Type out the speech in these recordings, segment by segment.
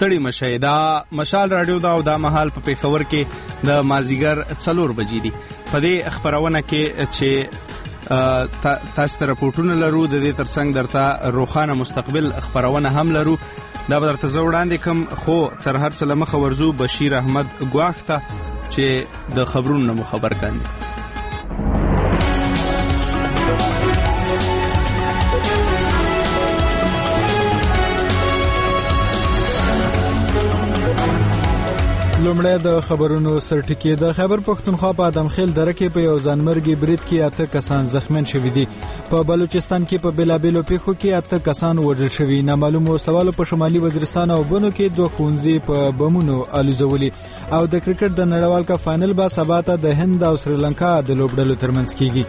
ستړي مشئ. دا مشال رادیو دا او دا مهال په پېښور کې د مازیګر 4 بجې دي. په دې خبرونه کې چې تاسو ته راپورټونه لرو، د دې ترڅنګ درته روښانه مستقبل خبرونه هم لرو. دا به درته زه وړاندې کوم، خو تر هر څه له مخه ورځو بشیر احمد ګواښ ته چې د خبرونو نه مو خبر کاندي. لومړی د خبرونو سرټکی. د خیبر پښتونخوا په ادمخیل دره کې په یو ځانمرګي برید کې 8 کسان زخمیان شوي دي. په بلوچستان کې په بیلابیلو پیښو کې 8 کسان وژل شوي. نامعلوم وسلوالو په شمالي وزیرستان او بنو کې 2 ښوونځي په بمونو الوزولي. او د کرکټ د نړیوال کپ فائنل به سبا ته د هند او سریلانکا د لوبډلو ترمنځ کیږي.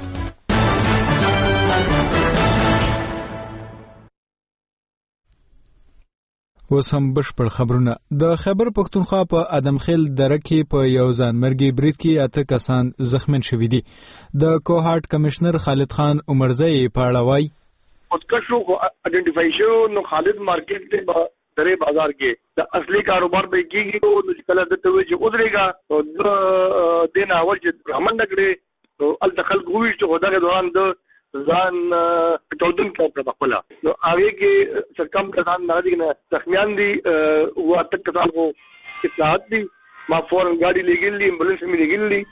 اوس هم بشپړ خبرونه. د خیبر پښتونخوا په ادمخیل دره کې په یو ځانمرګي برید کې 8 کسان زخمیان شوي دي. د کوهاټ کمشنر خالد خان عمرزی په اړه وایي متکشو آئیډنټیفای شو نو خالد مارکیټ ته درې بازار کې د اصلي کاروبار به کیږي نو کله دته وی چې ودرېګا دین اول چې رحمان نګړي ال دخل کوی چې خدای دوران د ځان ټودن کا خپل نو هغه کې سرکم کسان نه دي نه زخمیان دي او تک کسان کو اطلاعات دي ما فورن گاډي لګیلې امبولانس می لګیلې.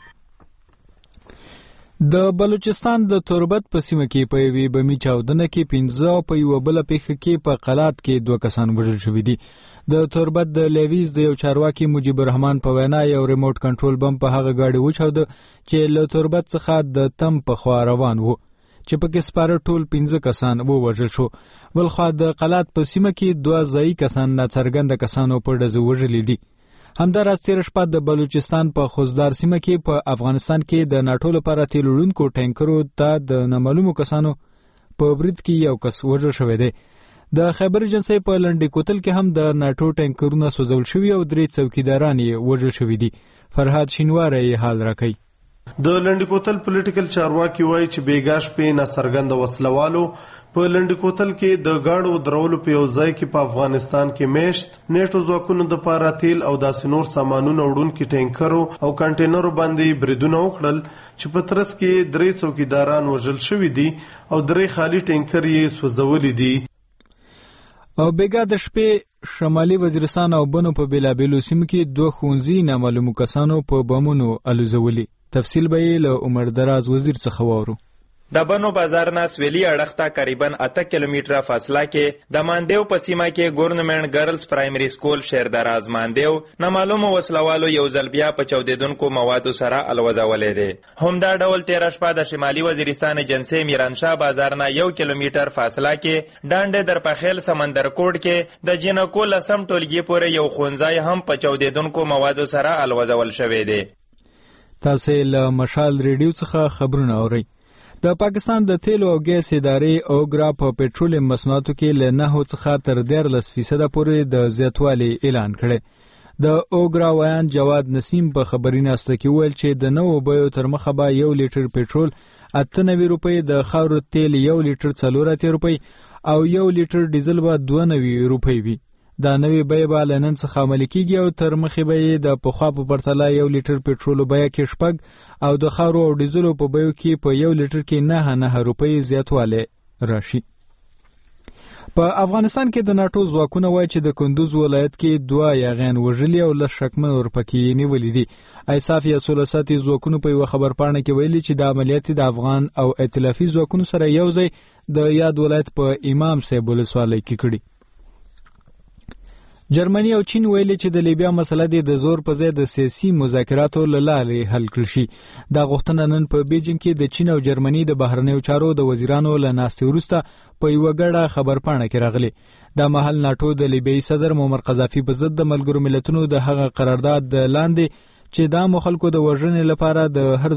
د بلوچستان د توربت په سیمه کې په یوې بمي چاودنه کې 15 او په یو بل پیښه کې په قلات کې 2 کسان وژل شوي دي. د توربت د لیویز د یو چارواکي مجيب الرحمن په وینا یو ریموټ کنټرول بم په هغه گاډي وچاوده چې له توربت څخه د تم په خوا روان وو چې پکې سپاره ټول 15 کسان ووژل شو. ولخوا د قلات په سیمه کې 2 ځایي کسان ناڅرګنده کسانو په ډزو وژلي دي. همداراز تیر شپه د بلوچستان په خوزدار سیمه کې په افغانستان کې د ناټو لپاره تیل وړونکو ټانکرو ته د نامعلومو کسانو په برید کې یو کس وژل شوی دی. د خیبر ایجنسی په لنډی کوتل کې هم د ناټو ټانکرونه سوځول شوي او 3 څوکیداران یې وژل شوي دي. فرهاد شینواری حال راکوي. د لنډی کوتل پولیټیکل چارواکي وایي چې بیګاش په ناڅرګنده وسلوالو په لنډی کوتل کې د گاډو درولو په یو ځای کې په افغانستان کې میشت نیټو ځواکونو د پاره تیل او داسې نور سامانونه وړونکي ټانکرو او کنټینرو باندې بریدونه وکړل چې په ترڅ کې 3 څوکیداران وژل شوي دي او 3 خالی ټانکر یې سوځولي دي. او بیګا د شپې شمالي وزیرستان او بنو په بیلابیلو سیمو کې 2 ښوونځي نامعلومو کسانو په بمونو الوزولي. تفصیل به یې له عمر دراز وزیر څخه واورو. د بنو بازار نه سویلی اړخ ته تقریبا 8 کیلومتره فاصله کې د ماندیو په سیمه کې ګورنمنت ګرلز پرایمری سکول شهر دراز ماندیو نامعلومو وسلوالو یو ځل بیا په چودیدونکو موادو سره الوزولې دي. همدا ډول 13 شپه د شمالي وزیرستان ایجنسی میرانشاه بازار نه 1 کیلومتر فاصله کې ډانډه درپخیل سمندرکوټ کې د جنکو لسم ټولګي پورې یو ښوونځی هم په چودیدونکو موادو سره الوزول شوی دی. تاسو له مشال ریډیو څخه خبرونه اورئ. د پاکستان د تیلو او ګیس ادارې اوګرا په پېټرولیم مصنوعاتو کې له 9 څخه تر 13% پورې د زیاتوالي اعلان کړی. د اوګرا ویان جواد نسیم په خبري ناسته کې ویل چې د نوو بیو تر مخه به 1 لیټر پېټرول 98 روپۍ، د خاورو تیل 1 لیټر 4 روپۍ او 1 لیټر ډیزل به 92 روپۍ وي. دا نوې بیه به له نن څخه عملي کیږي او تر مخې به یې د پخوا په پرتله 1 لیټر پېټرولو بیه کې 6 او د خاورو او ډیزلو په بیو کې په 1 لیټر کې 9 روپۍ زیاتوالی راشي. په افغانستان کې د ناټو ځواکونه وایي چې د کندوز ولایت کې 2 یاغیان وژلي او 10 شکمن ورپکې نیولي دي. ایساف یا سولساتي ځواکونو په یو خبرپاڼه کې ویلي چې د عملیات د افغان او ائتلافي ځواکونو سره یو ځای د یاد ولایت په امام صاحب ولسوالۍ کې کړي. جرمني او چین ویلي چې د لیبیا مسله د زور په ځای د سیاسي مذاکراتو له لارې حل کړل شي. دا غوښتنه نن په بیجینګ کې د چین او جرمني د بهرنیو چارو د وزیرانو له ناستې وروسته په یوه ګډه خبرپاڼه کې راغلي. دا مهال ناټو د لیبیایي صدر معمر قذافي په ضد د ملګرو ملتونو د هغه قرارداد لاندې چې د عامو خلکو د وژنې لپاره د هر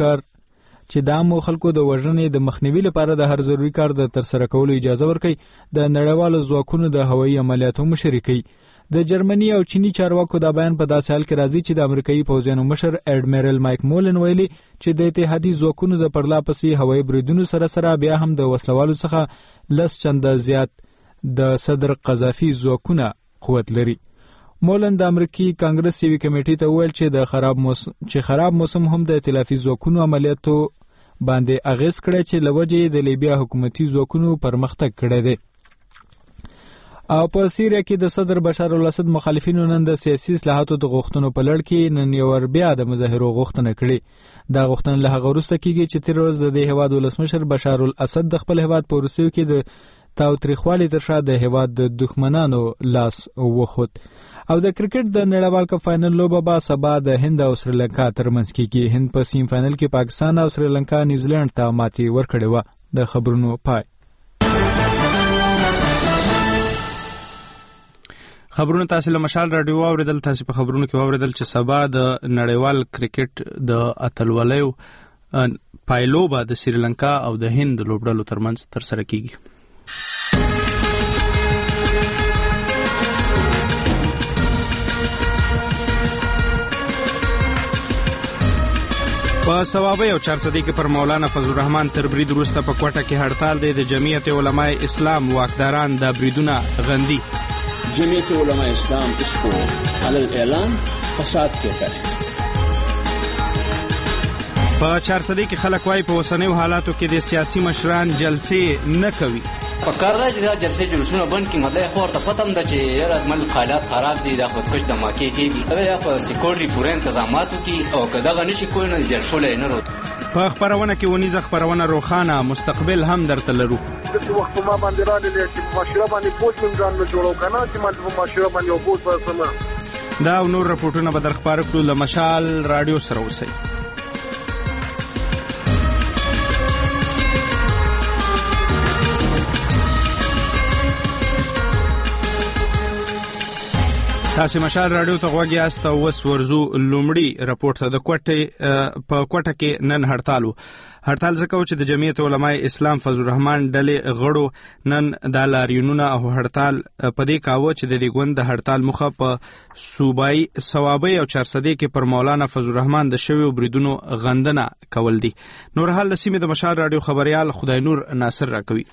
ضروري کار د ترسره کولو اجازه ورکوي، د نړیوالو ځواکونو د هوایي عملیاتو مشري کوي. د جرمني او چینی چارواکو دا بیان په داسې حال کې راځي چې د امریکایي پوځیانو مشر اډمیرل مایک مولن ویلي چې د اتحادي ځواکونو د پرلهپسې هوایي بریدونو سره بیا هم د وسلوالو څخه 10 چنده زیات د صدر قذافي ځواکونه قوت لري. مولن د امریکای کانګرس یوې کمیټې ته وویل چې خراب موسم هم د ائتلافي ځواکونو عملیاتو باندې اغیز کړی چې لوجې د لیبیا حکومتي ځواکونو پرمختګ کړی دی. او په سیریا کې د صدر بشار الاسد مخالفینو نن د سیاسي اصلاحاتو د غوښتنو په لړ کې نن یو بیا د مظاهرو غوښتنه کړې. دا غوښتنه له هغه وروسته کېږي چې تیر ورځ د دې هیواد ولسمشر بشار الاسد د خپل هیواد په روسیو کې د تاوتریخوالي تر شا د هیواد د دښمنانو لاس وخوت. او د کرکټ د نړیوال کپ فائنل لوبه به سبا د هند او سریلانکا ترمنځ کېږي. هند په سیم فائنل کې پاکستان او سریلانکا نیوزیلند ته ماتې ورکړې وه. د خبرونو پای. خبرونه تاسو له مشال رادیو اوریدل. تاسو په خبرونو کې اوریدل چې سبا د نړیوال کرکټ د اتلولیو پایلوبه د سریلانکا او د هند لوبډلو ترمنځ ترسره کیږي. په ثوابي او چارسدي کې پر مولانا فضل الرحمن تر برید وروسته په کوټه کې هړتال دی. د جمعیت علماء اسلام واکداران د بریدونه غندي. جمعیت علماء اسلام اس کو علی الاعلان فساد کہتا ہے. په چارسدي کې خلک وايي په اوسنیو حالاتو کې د سیاسي مشران جلسې نه کوي. پکار دا چې دا جلسې جلوسونه بند کړي. مطلب خو ورته پته هم ده چې یاره مل حالات خراب دي، دا خودکش دماکې کېږي. یا په سکیورټي پوره انتظامات وکړي او که دغه نه شي کوی نو جلسولی نه رو. په خپرونه کې ونیزه خپرونه روښانه مستقبل هم درته لرو. داسې وخت په ما باندې راغلی چې په معاشره باندې پوج مې ځان نه جوړو که نه چې ما په معاشره باندې یو پوج برسمه. دا او نور رپورټونه به در خپاره کړو. له مشال راډیو سره اوسئ. تاسو مشال راډیو ته غوږ یاست او اوس ورځو لومړی رپورټ ته. د کوټه کې نن هړتال و. هړتال ځکه و چې د جمعیت علماء اسلام فضل الرحمن ډلې غړو نن د لاریونونه او هړتال په دې کاوه چې د دې ګوند د هړتال مخه په صوبایي ثوابي او چارسدي کې پر مولانا فضل الرحمن د شویو بریدونو غندنه کول دي. نور حال سیمه د مشال راډیو خبريال خدای نور ناصر راکوي.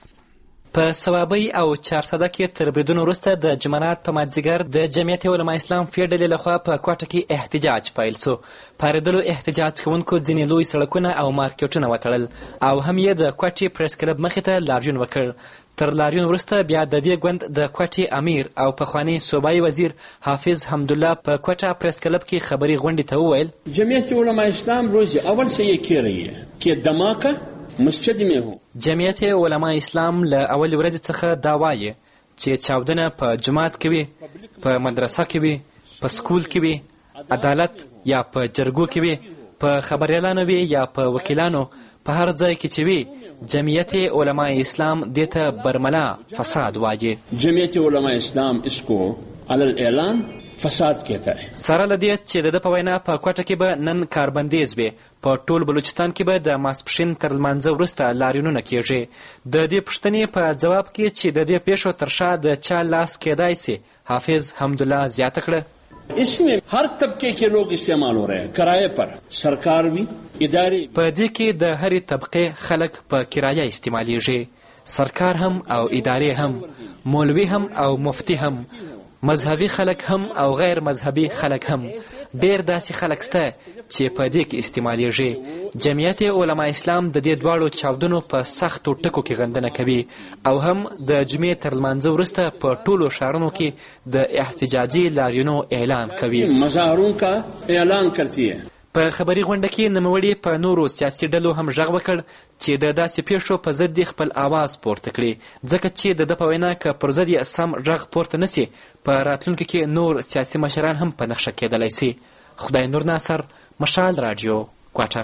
په ثوابي او چارسده کې تر بریدونو وروسته د جمعرات په مازدیګر د جمعیت علماء اسلام فې ډلې لخوا په کوټه کې احتجاج پیل سو. پارېدلو احتجاج کوونکو ځینې لوی سړکونه او مارکیټونه وتړل او هم یې د کوټې پریس کلب مخې ته لاریون وکړ. تر لاریون وروسته بیا د دې ګوند د کوټې امیر او پخوانی صوبایي وزیر حافظ حمدالله په کوټه پریس کلب کې خبري غونډې ته وویل جمعیت علماء اسلام روز اول سے یہ کہہ رہی ہے کہ دھماکہ مسجد میں ہو. جمعیت علماء اسلام له اول ورځې څخه دا وایي چې چاودنه په جماعت کې وي، په مدرسه کې وي، په سکول کې وي، عدالت یا په جرګو کې وي، په خبريالانو وي یا په وکیلانو، په هر ځای کې چې وي جمعیت علماء اسلام دیته برملا فساد وایي. جمعیت علماء اسلام اس کو علی الاعلان فساد کہتا ہے. سره لدې چې د په وینا په کوټه کې به نن کاربندیز وي. په ټول بلوچستان کې به د ماسپښین تر لمانځه وروسته لاریونونه کیږي. د دې پوښتنې په جواب کې چې د دې پیښو تر شا د چا لاس کېدای سي حافظ حمدالله زیاته کړه اس میں ہر طبقے کے لوگ استعمال ہو رہے ہیں کرایے پر. سرکار بھی ادارے په دې کې د هرې طبقې خلک په کرایه استعمالیږي. سرکار هم او ادارې هم، مولوي هم او مفتی هم، مذهبي خلک هم او غیر مذهبي خلک هم. ډېر داسې خلک شته چې په دې کې استعمالیږي. جمعیت علماء اسلام د دې دواړو چاودنو په سختو ټکو کې غندنه کوي او هم د جمعې تر لمانځه وروسته په ټولو ښارونو کې د احتجاجي لاریونو اعلان کوي. مظاهرون کا اعلان کرتی ہے. په خبري غونډه کې نوموړي په نورو سیاسي ډلو هم غږ وکړ چې د داسې پیښو په ضد یې خپل آواز پورته کړي، ځکه چې د ده په وینا که پر ضد یې سم غږ پورته نسي په راتلونکي کې نور سیاسي مشران هم په نښه کېدلی سي. خدای نور ناصر، مشال راډیو، کوټه.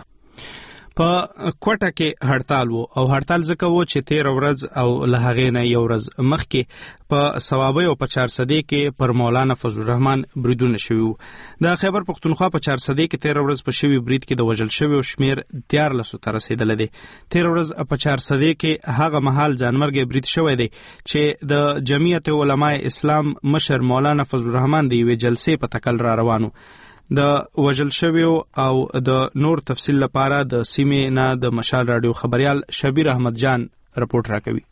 په کوټه کې هړتال وو او هړتال ځکه وو چې 13 ورځ او له هغې نه یو ورځ مخکې په ثوابي او په چارسدي کې پر مولانا فضل الرحمن بریدونه شوي وو. د خیبر پښتونخوا په چارسدي کې 13 ورځ په شوي برید کې د وژل شویو شمېر 14 ته رسېدلی دی. 13 ورځ په چارسدي کې هغه مهال ځانمرګی برید شوی دی چې د جمعیت علماء اسلام مشر مولانا فضل الرحمن د یوې جلسې په تکل را روانو. د وژل شویو او د نور تفصیل لپاره د سیمې نه د مشال راډیو خبريال شبیر احمد جان رپورټ راکوي.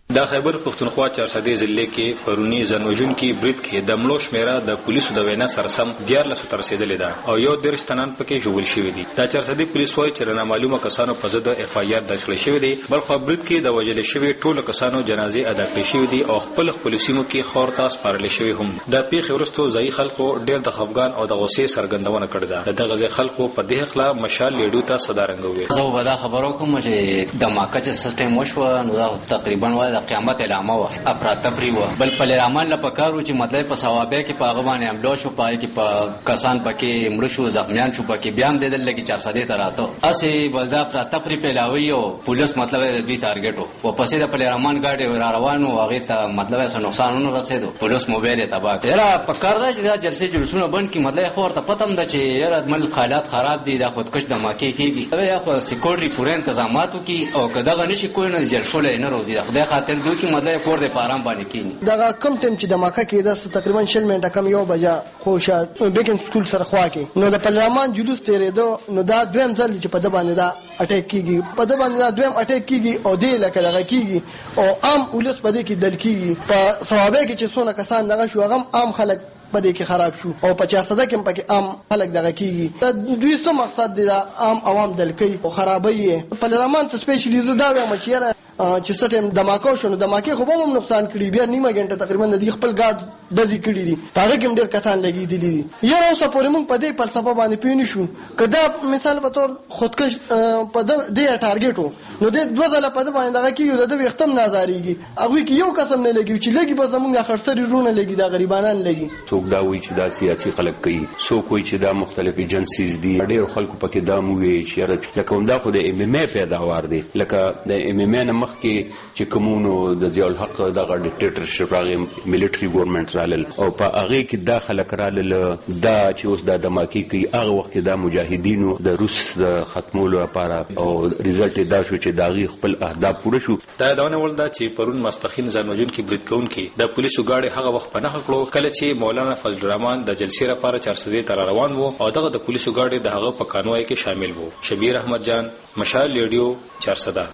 د خیبر پښتونخوا چارسدې ضلع کې پرونی ځانوژونکي برید کې د مړو شمیره د پولیسو د وینا سره سم 14 ته رسیدلې ده او یو 13 تنان پکې ژوبل شوي دي. د چارسدې پولیس وايي چې نامعلومه کسانو په ضد اف آی آر درج کړی شوی دی. بلخو برید کې د وژل شوي ټولو کسانو جنازې ادا کړې شوې دي او خپل پولیسینو کې خور تاس پارل شوی هم. د پیښې وروسته ځای خلکو ډېر د خفګان او د غوسې څرګندونه کړې ده. دغه ځای خلکو په دې خلا مشال لیډو ته صدارنګ وویل. زه به دا خبرو کوم چې د ماکه چې سیستم وشو نو دا تقریبا وای د قیامت علامه افراتفری و. بل پلرمان له پکارو چې مطلب په ثوابه کې په هغه باندې حمله شو، پای کې په کسان پکې مړ شو، زخمیان شو، پکې بیان دیدل لګي 400 ته راته اسی بلدا افراتفری پیلاوي او پولیس مطلب د دوی ټارګټ و پسې د پلرمان گاډي را روانو هغه ته مطلب څه نقصانونه رسیدو، پولیس موبایل تباہ کړ. را پکار دا چې دا جلسه جلوسونه بند کی مطلب خو ورته پتم ده چې یاره د حالات خراب دي، دا خودکش دماکي کیږي یا خو سکیورټي پوره تنظیماتو کی او کداغه نشي کوی نه جلسه نه روزي خدای خاطر دوی کی مطلب د پارام باندې کینی. دا کم ټیم چې د ماکه کې د تقریبا 60 منټه کم یو بجا خوشا بیکن سکول سره خوا کې نو د پارلمان جلوس تیرېدو نو دا دویم ځل چې په د باندې دا اٹیک کیږي، په د باندې دا دویم اٹیک کیږي او دی لکه دغه کیږي او عام ولس په دې کې دل کیږي. په ثوابه کې چې څونه کسان دغه شو هغه عام خلک په دې کې خراب شو او 50 کې پکې عام خلک دغه کیږي. دا دوی څه مقصد دی؟ دا عام عوام دل کوي او خرابوي. پارلمان ته سپیشلی دا وایم چې چې سټم دماکو شو نو دماکي خو به هم نقصان کړي، بیا نیمه غنټه تقریبا د خپل ګارد د دې کړي دي، هغه کې ډېر کسان لګي دي. یاره اوس پورې موږ په دې فلسفه باندې پېنی شو کدا مثال به تور خودکش په دې ټارګټو نو دې دوه ځله په دې باندې دغه کیږي د وختم نازاریږي هغه کې یو قسم نه لګي چې لګي به زمونږ خرڅري رونه لګي دا غریبانان لګي. څوک دا وایي چې دا سیاسي خلک کوي، څوک وایي چې دا مختلف ایجنسیز دي، ډېر خلکو پکې دا موي چې لکه همدا خو د ام ام ای پیداوار دی، لکه د ام ام ای نه مخکې چې کومونو د ضیاء الحق دغه ډیکټیټرشپ راغی، میلیټري ګورنمنت رالل او په هغه کې دا خلک رالل دا چې اوس دا دماکي کوي. هغه وخت دا مجاهدینو د روس د ختمولو لپاره او ریزلټ دا شو چې داغي خپل اهداف پوره شو. دا دونه ول دا چې پرون ماسپخین ځانوژونکي برید کوونکي د پولیسو گاډي هغه وخت پناه کړو کله چې مولانا فضل الرحمن د جلسې لپاره 400 ته روان وو او دغه د پولیسو گاډي د هغه په کانوای کې شامل وو. شبیر احمد جان، مشال ریډیو 400.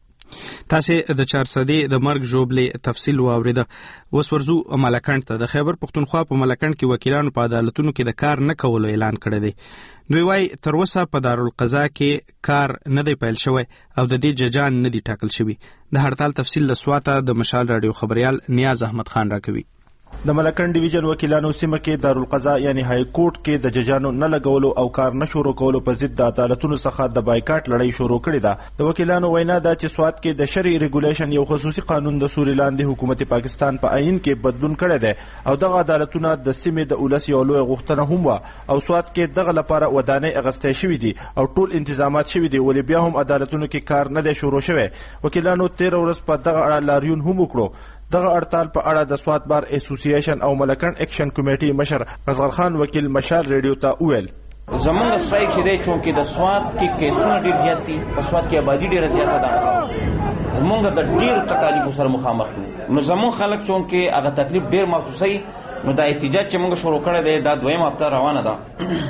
تاسو د 400 د مرګ جوړبلې تفصیل واوریده. اوس ورزو ملکند ته. د خیبر پښتونخوا په ملکند کې وکیلانو په عدالتونو کې د کار نه کولو اعلان کړی دی. دوی وايي تر اوسه په دارالقضا کې کار نه دی پیل شوی او د دې ججان نه دی ټاکل شوی. د هړتال تفصیل له سواته د مشال رادیو خبريال نیاز احمد خان راکوي. د ملکند ډیویژن وکیلانو سیمه کې دارالقضا یعنی های کورټ کې د ججانو نه لګولو او کار نه شروع کولو په ضد د عدالتونو څخه د بایکاټ لړۍ شروع کړې ده. د وکیلانو وینا ده چې سوات کې د شرعي ریګولیشن یو خصوصي قانون د سوري لاندې حکومت پاکستان په عین کې بدلون کړی دی او دغه عدالتونه د سیمې د اولس یو لوی غوښتنه هم و او سوات کې دغه لپاره ودانۍ اغستې شوې دي او ټول انتظامات شوي دي، ولې بیا هم عدالتونو کې کار نه دی شروع شوی. وکیلانو 13 ورځ په دغه اړه لاریون هم وکړو. دغه اړتال په اړه د سوات بار اسوسییشن او ملکند اکشن کمیټې مشر اصغر خان وکیل مشال ریډیو ته وویل زمونږ سټرایک چې دی چونکې د سوات کې کیسونه ډېر زیات دي، په سوات کې آبادي ډېره زیاته ده، زمونږ د ډېرو تکالیفو سره مخامخ یو. نو زمونږ خلک چونکې هغه تکلیف ډېر محسوسوي نو دا احتجاج چې موږ شروع کړی دی دا 2 هفته روانه ده.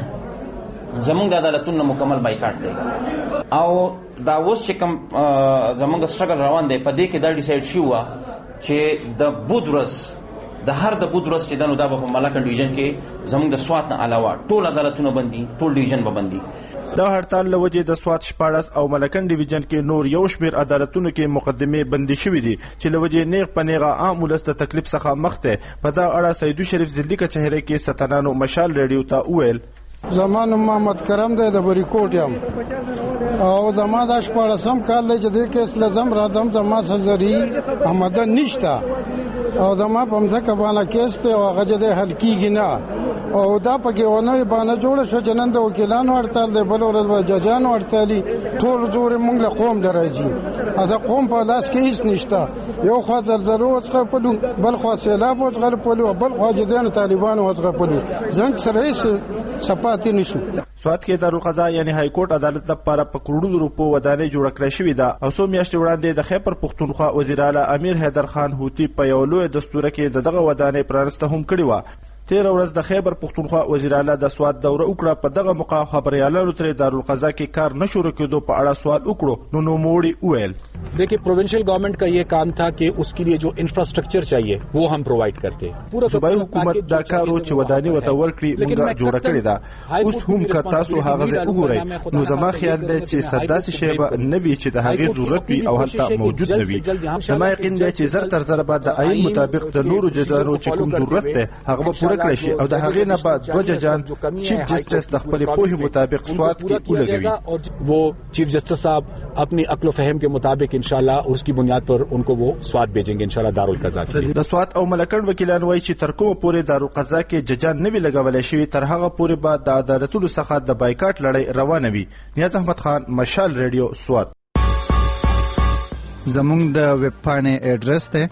زمونږ د عدالتونو مکمل بایکاټ دی او دا اوس چې کوم زمونږ سټرګل روان دی په دې کې دا ډیسایډ شوی وه چې د بود ورځ د هر د بود ورځ چې دنو دا په ملکند ډیویژن کې زموږ د سوات نه علاوه ټول عدالتونه بندي، ټول ډیویژن به بندي. دا هړتال له وجې د سوات 14 او ملکند ډیویژن کې نور یو شمېر عدالتونو کې مقدمې بندي شوې دي چې له وجې نیغ په نیغه عام ولس د تکلیف څخه مخ دی. په دا اړه سیدو شریف ضلعي کچهرې کې ستنانو مشال ریډیو ته وویل زمان محمد کرم دی د بری کوټ یم او زما د 14 کال دی چې د کیس لزم رادم زما سزري احمد نشتا او زما په مځکه باندې کیس ته او هغه د حل کیږي نه او دا پکې ونه باندې جوړ شو چې نن د وکیلانو هړتال دی، بل ورځ به ججانو هړتالي، ټول زور موږ له قوم درځي. دا قوم په لاس کې هیڅ نشته، یو خوا زلزلو وڅخه پلو، بل خوا سیلاب وڅخه پلو، بل خوا جديان طالبانو وڅخه پلو، زنګ سره هیڅ صفات نشو. سوات کې دارالقضا یعنی های کورټ عدالت لپاره په کروڑونو روپو ودانۍ جوړ کړې شوې ده او څو میاشتې وړاندې د خیبر پښتونخوا وزیر اعلی امیر حیدر خان هوتی په یو لوی دستور کې دغه ودانۍ پرانسته هم کړې و. تیر ورځ د خیبر پختونخوا وزیر اعلی د سواد دوره وکړه. په دغه موقع خبريالانو تر دارالقضا کې کار نه شروع کېدو په اړه سوال وکړو. نو نوموړي وویل देखिए provincial government का ये काम था कि उसके लिए जो इंफ्रास्ट्रक्चर चाहिए वो हम प्रोवाइड करते हैं. पूरा صوبایي حکومت دا کارو چې وداني وته ورکړي مونږه جوړه کړې ده. اوس هم که تاسو هغه ځای وګورئ نو زما خیال دی چې سداسي شی به نه وي چې د هغې ضرورت وي او هلته موجود نه وي. زما یقین دی چې زر تر زره به د عین مطابق د نورو ججانو چې کوم ضرورت دی هغه به پوره کړی شي او د هغې نه به دوه ججان چیف جسټس د خپلې پوهې مطابق سوات کې ولګوي. वो चीफ जस्टिस साहब अपनी अक्ल फहम के मुताबिक इंशाल्लाह उसकी बुनियाद पर उनको वो स्वात भेजेंगे इंशाल्लाह दारुल قضا के. د سوات او ملکند وکیلان وایي چې تر کومه پورې دارالقضا کې ججان نه وي لګولی شوي تر هغه پورې به د عدالتونو څخه د بایکاټ لړۍ روانه وي. نیاز احمد خان، مشال ریډیو، سوات. زموږ د ویب پاڼې ایډرس دی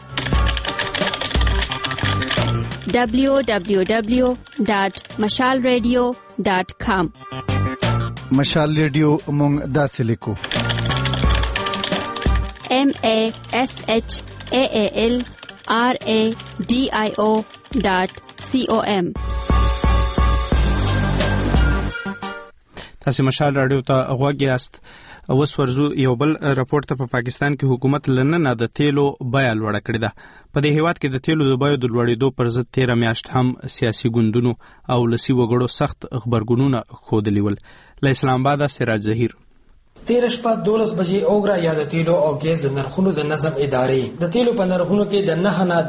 www.mashalradio.com. مشال ریډیو مونږ داسې لیکو MASHALRADIO.com. تاسو مشال رادیو ته غوږ یاست. اوس ورزو یو بل راپورټ ته. په پاکستان کې حکومت لننه د تیلو بیه لوړه کړې ده. په دې هیواد کې د تیلو د بیو د لوړېدو پر ضد 13 میاشت هم سیاسي ګوندونو او لسی وګړو سخت خبرګونونه ښودلي ول. له اسلام آباد سراج ظهیر. 13 شپه 12 بجې اوګرا یا د تیلو او ګیس د نرخونو د نظم ادارې د تیلو په نرخونو کې د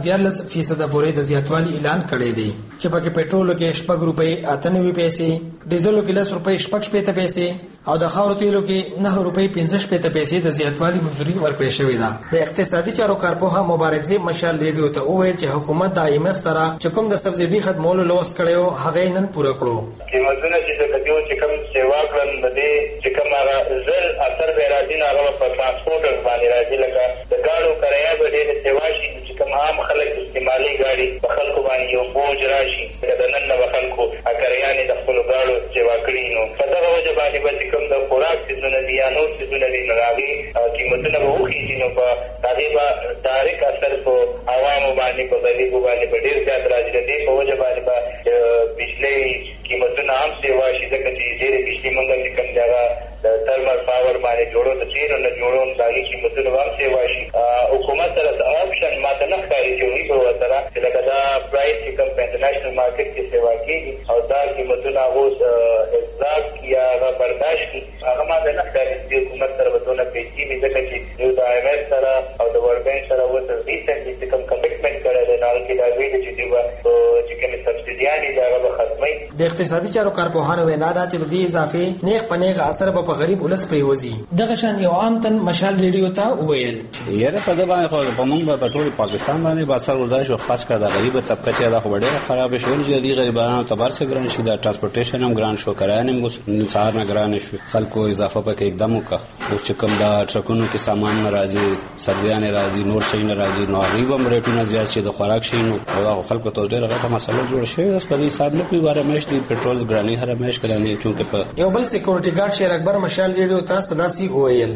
9.14% پورې د زیاتوالي اعلان کړی دی چې پکې پېټرول کې 8 روپۍ 98 پیسې، ډیزل کې 10 روپۍ 85 پیسې او د خاور تیلو کې 9 روپۍ 65 پیسې د زیاتوالي منظوري ورکړې شوې ده. د اقتصادي چارو کارپوه مبارکزي مشال ریډیو ته وویل چې حکومت د IMF سره چې کوم د سبسيډي خدمولو لوس کړو هغه نن پوره کړو. قیمتونه چې د کډیو چې کوم سیوا کړن د دې چې کوم هغه زل اثر به راځي نه هغه په ترانسپورټ باندې راځي لکه د ګاډو کرایه به ډېر سیوا شي چې کوم عام خلک استعمالي ګاډي په خلکو باندې یو بوج راشي د نن نه خلکو اکریانې د خپل ګاډو سیوا کړي نو په دغه وجه باندې به کوم د خوراک سيزونه دي یا نور سيزونه دي نو هغه قیمتونه به وخیږي نو په هغه به ډایرکټ اثر په عوامو باندې په غریبو باندې په ډېر زیات راځي د دې په وجه باندې به بجلی قیمتونه هم سیوا شي ځکه چې ډېرې بجلی مونږ چې کوم جګه د ترمل پاور باندې جوړو د چینو نه جوړو د هغې قیمتونه هم سیوا شي. حکومت سره د آپشن ماته نه ښکاري چې وي به ورسره چې لکه دا پرایس چې کوم په انټرنیشنل مارکیټ کې سیوا کېږي او دا قیمتونه هغه اصلاح کړي یا هغه برداشت کړي هغه ماته نه ښکاري چې حکومت سره به دونه پیسې وي ځکه چې یو د IMF سره او د ورلډ بانک سره اوس ریسنټلي چې کوم کمیټمنټ کړی دی نو هغه کې دا ویلي چې دوی به چې کومې سبسیډیانې دي هغه به ختموي. د اقتصادي چارو کارپوهانو وینا ده چې د دې اضافې نیغ په نیغ اثر به په غریب ولس پریوزي. دغه شان یو عام تن مشال ریډیو ته وویل یاره په دې باندې خو په موږ په ټول پاکستان باندې به اثر وردا شو، خاص کر د غریب طبقه چې دا خو ډېره خراب شو چې د غریبانو تبار سره ګران شي، د ټرانسپورټیشن هم ګران شو، کرایه هم سار نه ګران شو، خلکو اضافه پکې एकदम وکړه. او چې کوم دا ټرکونو کې سامان راځي، سبزیان راځي، نور شي نه راځي، نو غریب هم ریټونه زیات شي، د خوراک شي نو دا خلکو ته ډېره غټه مسله جوړ شي. اوس په دې حساب نه کوي واره مېش دي پېټرول ګرانی هر مېش ګرانی چونکه په یو بل سکیورټي ګارد شیر اکبر مشال ریډیو ته صداسي وویل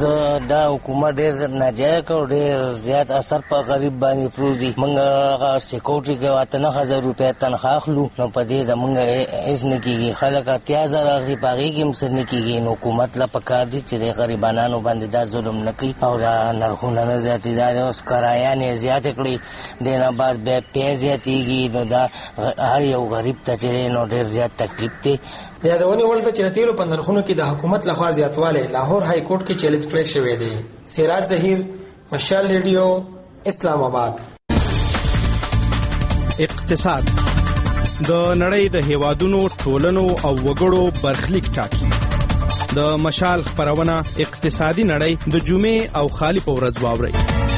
دا حکومت ډېر ناجایز او ډېر زیات اثر په غریب باندې پروزي. موږ سکیورټي کې 9000 روپیا تنخواه اخلو نو په دې زموږ هیڅ نه کېږي، خلک 10000 اخلي په هغې کې هم څه نه کېږي. نو حکومت له پکار دي چې د غریبانو باندې دا ظلم نه کوي او دا نرخونه نه زیاتې دا اوس کرایانې زیاتې کړي دې نه بعد بیا پیسې زیاتېږي نو دا هر یو غریب ته چې نو ډېر زیات تکلیف دی. د یادونې وړ ده چې د تیلو په نرخونو کې د حکومت لخوا زیاتوالی لاهور های کورټ کې چیلنج کړی شوی دی. سراج ظهیر، مشال ریډیو، اسلام آباد. اقتصاد د نړۍ د هیوادونو ټولنو او وګړو برخلیک ټاکي. د مشال خبرونه اقتصادي نړۍ د جمعې او خالی په ورځ واوري.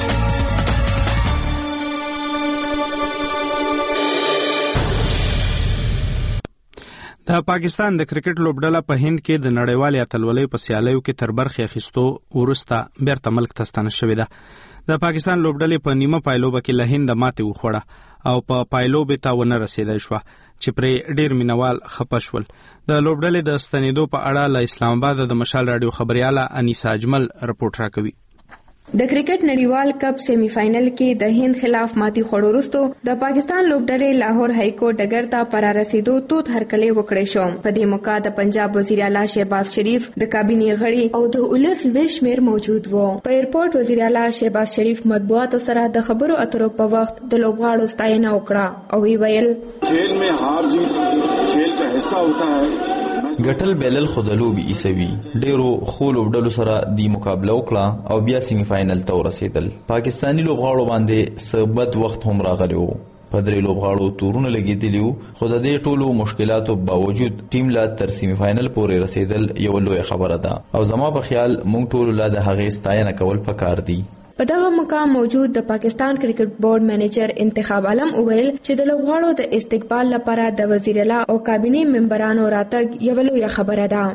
د پاکستان د کرکټ لوبډله په هند کې د نړیوالې اتلولۍ په سیالیو کې تر برخې اخیستو وروسته بیرته ملک ته ستانه شوې ده. د پاکستان لوبډلې په نیمه پایلوبه کې له هند ماتې وخوړه او په پایلوبې ته ونه رسېدای شوه چې پرې ډېر مینوال خپه شول. د لوبډلې د ستنېدو په اړه له اسلام آباد د مشال راډیو خبرياله انیسا اجمل رپورټ راکوي. د کرکټ نړیوال کپ سیمی فائنل کې د هند خلاف ماتي خوړو وروسته د پاکستان لوبډلې لاهور های کورټ ډګر ته پر رسیدو توت هرکلې وکړې شو. په دې موقع د پنجاب وزیر اعلی شهباز شریف د کابینې غړي او د ولس لوی شمېر موجود وو. په ایرپورټ وزیر اعلی شهباز شریف مطبوعاتو سره د خبرو اترو په وخت د لوبغاړو ستاینه وکړه او ویل खेल में हार जीत खेल का हिस्सा होता है. ګټل بیلل خودلوبي ایسوي ډیرو خو لوبډلو سره دی مقابله وکړه او بیا سیمی فائنل ته ورسېدل. پاکستانی لوبغاړو باندې سبد وخت هم راغلی وو. په درې لوبغاړو تورونه لګېدلي وو خو د دې ټولو مشکلاتو باوجود ټیم لا تر سیمی فائنل پورې رسېدل یو لوی خبره ده او زما په خیال موږ ټول لا د هغې ستاینه کول پکار دي. په دغه مقام موجود د پاکستان کرکټ بورډ منیجر انتخاب عالم وویل چې د لوبغاړو د استقبال لپاره د وزیر اعلی او کابینې ممبرانو راتګ یو لوی خبره ده.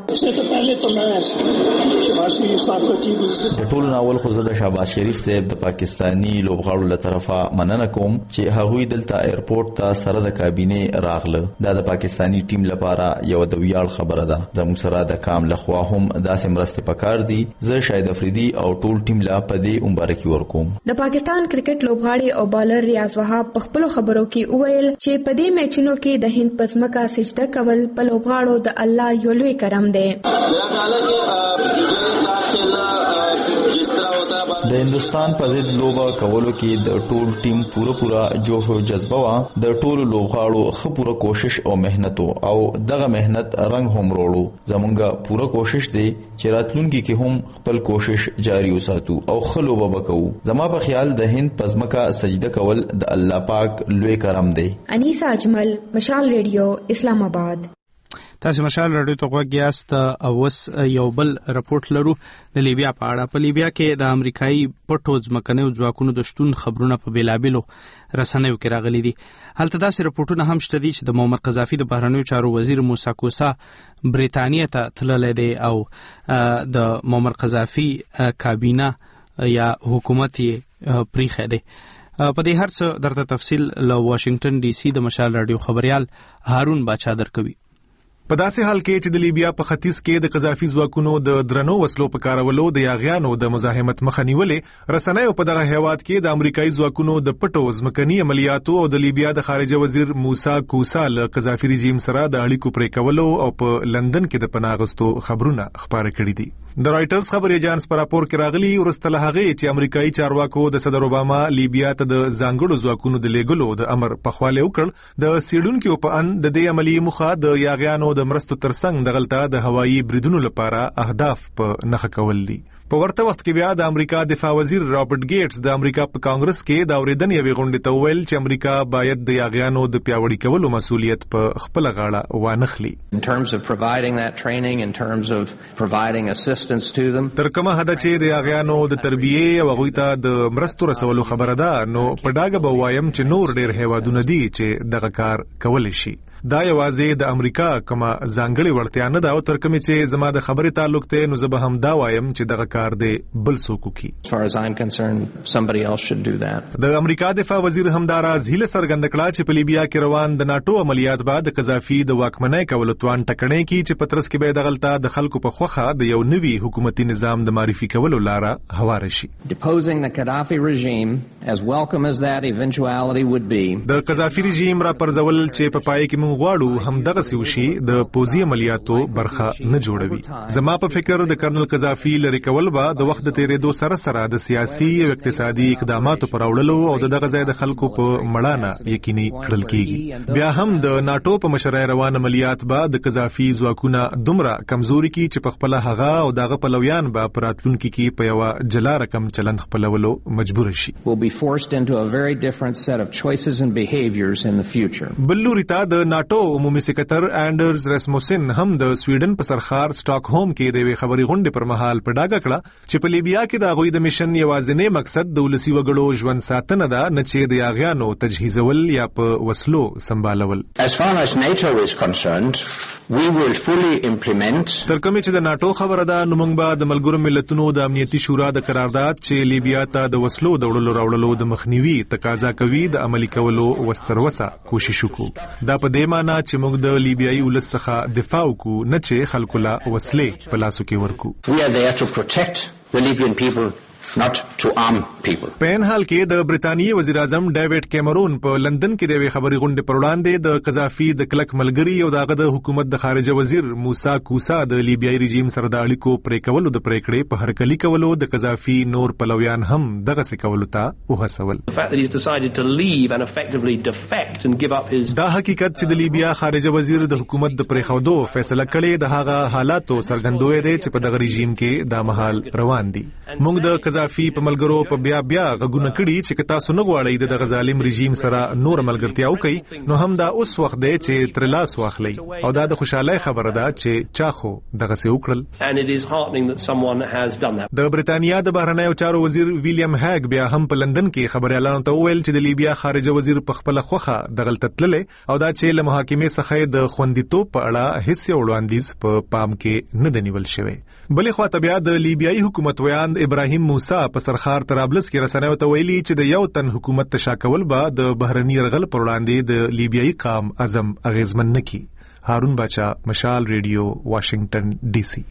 د ټولو ناول خو زه د شهباز شریف صاحب د پاکستانی لوبغاړو له طرفه مننه کوم چې هغوی دلته ایرپورټ ته سره د کابینې راغله. دا د پاکستانی ټیم لپاره یو د ویاړ خبره ده. زموږ سره د کام لخوا هم داسې مرستې پکار دي. زه شاهد افریدي او ټول ټیم لا په دې د پاکستان کرکټ لوبغاړي او بالر ریاض وهاب په خپل خبرو کې وویل چې په دې میچونو کې د هند په ځمکه سجده کول په لوبغاړو د الله یو لوی کرم دی. د هندستان په ضد لوبه کولو کې د ټول ټیم پوره جوش او جذبه وا. د ټولو لوبغاړو خو پوره کوشش او مهنت او دغه مهنت رنګ هم وروړو. زمونږه پوره کوشش دی چې راتلونکي کې هم خپل کوشش جاری وساتو او خلوبه وکړو. زما په خیال د هند په ځمکه سجده کول د الله پاک لوی کرم دی. انیسا اجمل، مشال ریډیو، اسلام آباد. تاسو مشال راډیو ته غوږ یاست او اوس یو بل راپورټ لرو د لیبیا په اړه. په لیبیا کې د امریکایي پټو ځمکنیو ځواکونو د شتون خبرونه په بیلابیلو رسنیو کې راغلي دي. هلته داسې راپورټونه هم شته دي چې د معمر قذافي د بهرنیو چارو وزیر موسی کوسا بریتانیا ته تللی دی او د معمر قذافي کابینه یا حکومت یې پریښی دی. په دې هر څه درته تفصیل له واشنگټن ډي سي د مشال راډیو خبريال هارون باچا درکوي. په داسې حال کې چې د لیبیا په ختیځ کې د قذافي ځواکونو د درنو وسلو په کارولو د یاغیانو د مزاحمت مخه نیولې، رسنیو په دغه هیواد کې د امریکایي ځواکونو د پټو ځمکني عملیاتو او د لیبیا د خارجه وزیر موسی کوسا له قذافي رژیم سره د اړیکو پرې کولو او په لندن کې د پناه غوښتو خبرونه خپاره کړي دي. د رائټرز خبري ایجنس پر راپور کې راغلي ورسته له هغه چې امریکایي چارواکو د صدر اوباما لیبیا ته د ځانګړو ځواکونو د لیږلو د امر په خواله وکړ، د سیډونکو په ان د دې عملی مخه د یاغیانو د مرستو ترڅنګ دغلطه د هوایي بریدونو لپاره اهداف په نخښه کول دي. په ورته وخت کې بیا د امریکا دفاع وزیر رابرټ ګیټس د امریکا په کانګرس کې د اوریدنې یوې غونډې ته وویل چې امریکا باید د یاغیانو د پیاوړي کولو مسؤلیت په خپل غاړه وانخلي. تر کومه حد چې د یاغیانو د تربیې او هغوی ته د مرستو رسولو خبره ده، نو په ډاګه به وایم چې نور ډېر هیوادونه دي چې دغه کار کولی شي. دا یوازې د امریکا کومه ځانګړې وړتیا نه ده او تر کومې چې زما د خبرې تعلق ته نو زه به هم دا وایم چې دغه کار دی بل څوک وکړي. د امریکا دفاع وزیر همداراز هیله څرګنده کړه چې په لیبیا کې روان د ناټو عملیات به د قذافي د واکمنۍ کولو توان ټکنۍ کړي چې په ترڅ کې به دغلطه د خلکو په خوخه د یو نوي حکومتي نظام د معرفي کولو لاره هواره شي. د قذافي رژیم را پرځول چې په پای کې غواړو هم دغه سوشي د پوزي عملیاتو برخه نه جوړوي. زما په فکر د کرنل قذافي لری کول به د وخت د تیرېدو سره سره د سیاسي او اقتصادي اقداماتو پر اړولو او دغه ځای د خلکو په مړانه یقیني کړل کیږي. بیا هم د ناټو په مشرۍ روان عملیات به د قذافي ځواکونه دومره کمزوري کی چې په خپل هغه او دغه پلویان به پراتلونکو کې په یو جلا رقم چلند خپلولو مجبور شي. بلوريتا د ناټو عمومي سکرټر انډرز رسموسن هم د سویډن په سرخار سټاکهولم کې د خبري غونډې پر مهال په ډاګه کړه چې په لیبیا کې د غوي د میشن یوازینی مقصد د ولسی وګړو ژوند ساتنه ده، نه چې د یاغیانو تجهیزول یا په وسلو سمبالول. تر کومه چې د ناټو خبره ده، نو موږ به د ملګرو ملتونو د امنیتي شورا د قرارداد چې لیبیا ته د وسلو د وړلو راوړلو د مخنیوي تقاضا کوي د عملي کولو وستروسه کوشش وکړو. دا په دې معنی چې موږ د لیبیایي ولس څخه دفاع وکړو، نه چې خلکو لا وسلې په لاسو کې ورکو. not to arm people. په ان حال کې د برتانیې وزیر اعظم ډیوډ کیمرون په لندن کې د خبري غونډې پر وړاندې د قذافي د کلک ملګری او دغه د حکومت د خارجه وزیر موسی کوسا د لیبیایي رژیم سره د اړیکو پرې کولو د پریکړې په هرکلي کولو د قذافي نور پلویان هم دغه څه کولو ته وهڅول. دا حقیقت چې د لیبیا خارجه وزیر د حکومت د پریښودو فیصله کړې د هغه حالاتو څرګندوي دی چې په دغه رژیم کې د مهال روان دي. موږ د قذافي په ملګرو په بیا غږونه کړي چې تاسو نه غواړئ د دغه ظالم رژیم سره نور ملګرتیا وکړي نو هم دا اوس وخت دی چې تر لاس واخلي او دا د خوشاله خبره ده چې چا خو دغه څه وکړل. د برتانیا د بهرنیو چارو وزیر ویلیام هاګ بیا هم په لندن کې خبريالانو ته وویل چې د لیبیا خارجه وزیر په خپل خوخه دغلت تللی او دا چې له محاکمې څخه د خوندیتوب په اړه هیڅ وړاندیز په پام کې نه دنیول شوی. بلې خواته بیا د لیبیایي حکومت ویاند ابراهیم موسی په سرخار طرابلس کې رسنیو ته ویلي چې د یو تن حکومت تشاکول به د بهرني يرغل پر وړاندې د لیبیایي قام اعظم اغیزمن نکي. هارون باچا، مشال ریډیو، واشنگټن ډي سي.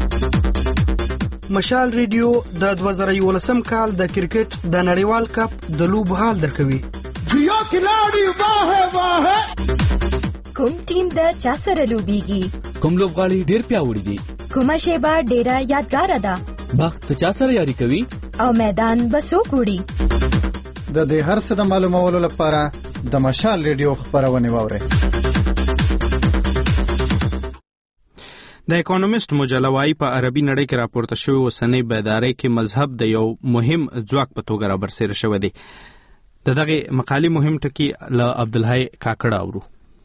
مشال ریډیو د 2011 کال د کرکټ د نړیوال کپ د لوبو حال درکوي. جیو کلاړي واه واه. کوم ټیم د چا سره لوبيږي؟ کوم لوبغاړي ډیر پیاوړي دي؟ کومه شیبه ډیره یادګار ده؟ وخت چا سره یاري کوي؟ او میدان بسو کوړي. د دې هر څه د معلومولو لپاره د مشال ریډیو خبرونه واورئ. د اکونومیست مجله وايي په عربي نړۍ کې راپورته شوی اوسنۍ بیدارۍ کې مذهب د یو مهم ځواک په توګه رابرسېره شوی دی. دغه مقالې مهم ټکی له عبدالحی کاکړ اورو.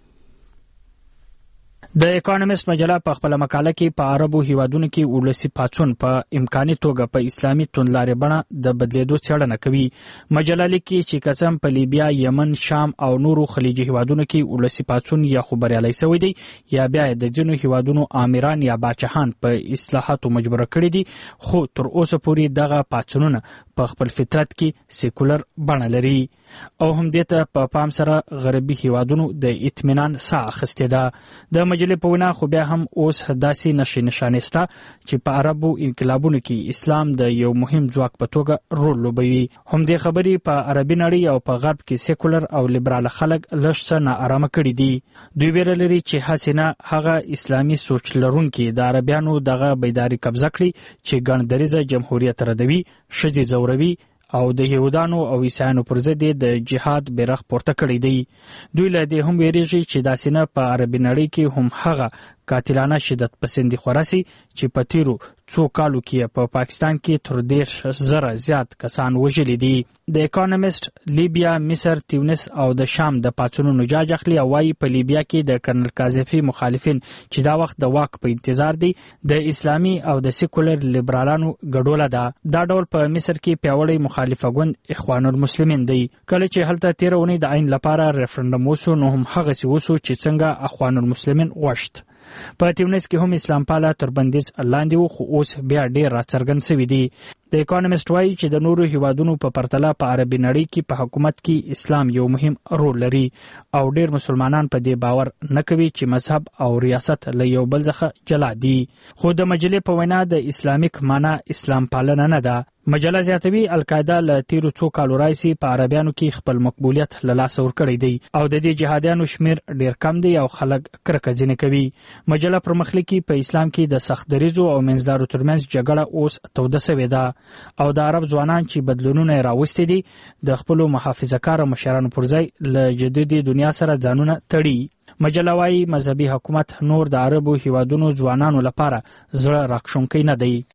د اکونومیست مجله په خپل مقاله کې په عربو هیوادونو کې ولسی پاتون په امکاني توګه په اسلامي توندلارې بڼه د بدلیدو څېړنه کوي. مجله لیکي چې قسم په لیبیا، یمن، شام او نورو خلیجي هیوادونو کې ولسی پاتون یا خبريالي شوی دی یا بیا د ځینو هیوادونو آمران یا باچهان په اصلاحاتو مجبور کړي دي، خو تر اوسه پورې دغه پاتونونه په خپل فطرت کې سیکولر بڼه لري او هم دې ته په پام سره غربي هیوادونو د اطمینان ساه اخیستې ده. د مجلې په وینا خو بیا هم اوس داسې نشانې شته چې په عربو انقلابونو کې اسلام د یو مهم ځواک په توګه رول لوبوي. هم دې خبرې په عربي نړۍ او په غرب کې سیکولر او لیبرال خلک لږ څه ناارامه کړي دي. دوی ویره لري چې حسینه هغه اسلامي سوچ لرونکي د عربیانو دغه بیداری قبضه کړي چې ګڼدریزه جمهوریت ردوي، ښځې ځوروي او د یهودانو او عیسایانو پر ضد د جهاد بیرغ پورته کړی دی. دوی له دې هم ویریږي چې داسې نه په عربي نړۍ کې هم هغه قاتلانه شدت پسندي خوراسي چې په تیرو څو کالو کې په پاکستان کې تر 10,000 زیات کسان وژلي دي. د اکونومیست لیبیا، مصر، تیونس او د شام د پاتونونو جاج اخلي او وايي په لیبیا کې د کرنل قذافي مخالفین چې دا وخت د واک په انتظار دي د اسلامي او د سیکولر لیبرالانو ګډوله ده. دا ډول په مصر کې پیاوړی مخالفه ګوند اخوان المسلمین دی. کله چې هلته 13 اونۍ د عین لپاره ریفرندوم وسو نو هم هغه څه وسو چې څنګه اخوان المسلمین غوښت. په تیونس کې هم اسلام پاله تر بندیز لاندې وو خو اوس بیا ډیر راڅرګند شوی دی. د اکونومیست وايي چې د نورو هیوادونو په پرتله په عربي نړۍ کې په حکومت کې اسلام یو مهم رول لري او ډیر مسلمانان په دې باور نه کوي چې مذهب او ریاست له یو بل څخه جلا دي. خو د مجلې په وینا د اسلامیک معنی اسلام پالنه نه ده. مجله زیاتوي القاعده له تیرو څو کالو راځي په عربیانو کې خپل مقبولیت له لاسه ورکړی دی او د دې جهادیانو شمیر ډیر کم دی او خلک کرکه ځینې کوي. مجله پرمخلیکي په اسلام کې د سخت دریزو او منځدارو ترمنځ جګړه اوس توده شوې ده او د عرب ځوانان چې بدلونونه راوستي دي د خپل محافظه‌کار مشرانو پر ځای له جديدي دنیا سره ځانونه تړي. مجله وايي مذهبي حکومت نور د عربو هیوادونو ځوانانو لپاره زړه راښکونکی نه دی.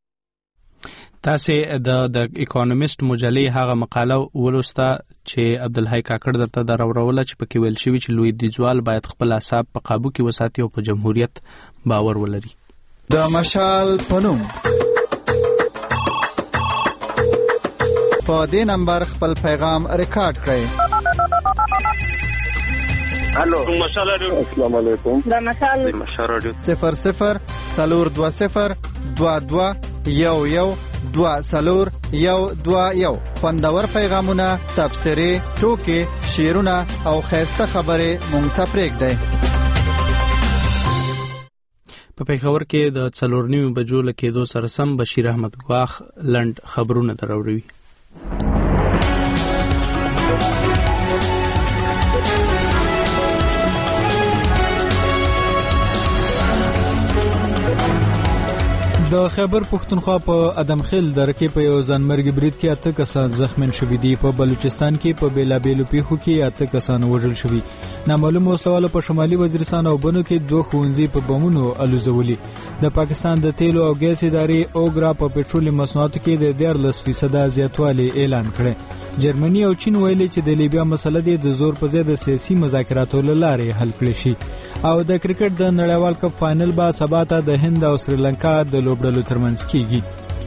تاسو د اکونومیست مجلې هغه مقاله ولوسته چې عبدالحی کاکړ درته دراوروله چې پکې ویل شوی چې لوی دیجوال باید خپل اعصاب په قابو کې وساتي او په جمهوریت باور ولري. د مشال پنوم په دې نمبر خپل پیغام ریکارډ کړئ. الو مشال رادیو، السلام علیکم. د مشال رادیو 00 420 22 11 2 خوندور پیغامونه، تبصرې، ټوکې، شعرونه او خیسته خبرې مونږ ته پرېږدئ. په پیښور کې د 4:30 بجو له کېدو سره سم بشیر احمد ګواخ لنډ خبرونه دراوړي. د خیبر پښتونخوا په ادمخیل دره کې په یو ځانمرګي برید کې 8 کسان زخمیان شوي دي. په بلوچستان کې په بیلابیلو پیښو کې 8 کسان وژل شوي. نامعلوم وسوالو په شمالي وزیرستان او بنو کې 2 ښوونځي په بمونو الوزولي. د پاکستان د تیلو او ګیس ادارې اوګرا په پېټرولیم مصنوعاتو کې د 14% زیاتوالی اعلان کړی. جرمني او چین ویلي چې د لیبیا مسله د زور په ځای د سیاسي مذاکراتو له لارې حل کړی شي. او د کرکټ د نړیوال کپ فائنل به سبا ته د هند او سریلانکا د لوبډلو ترمنځ کیږي.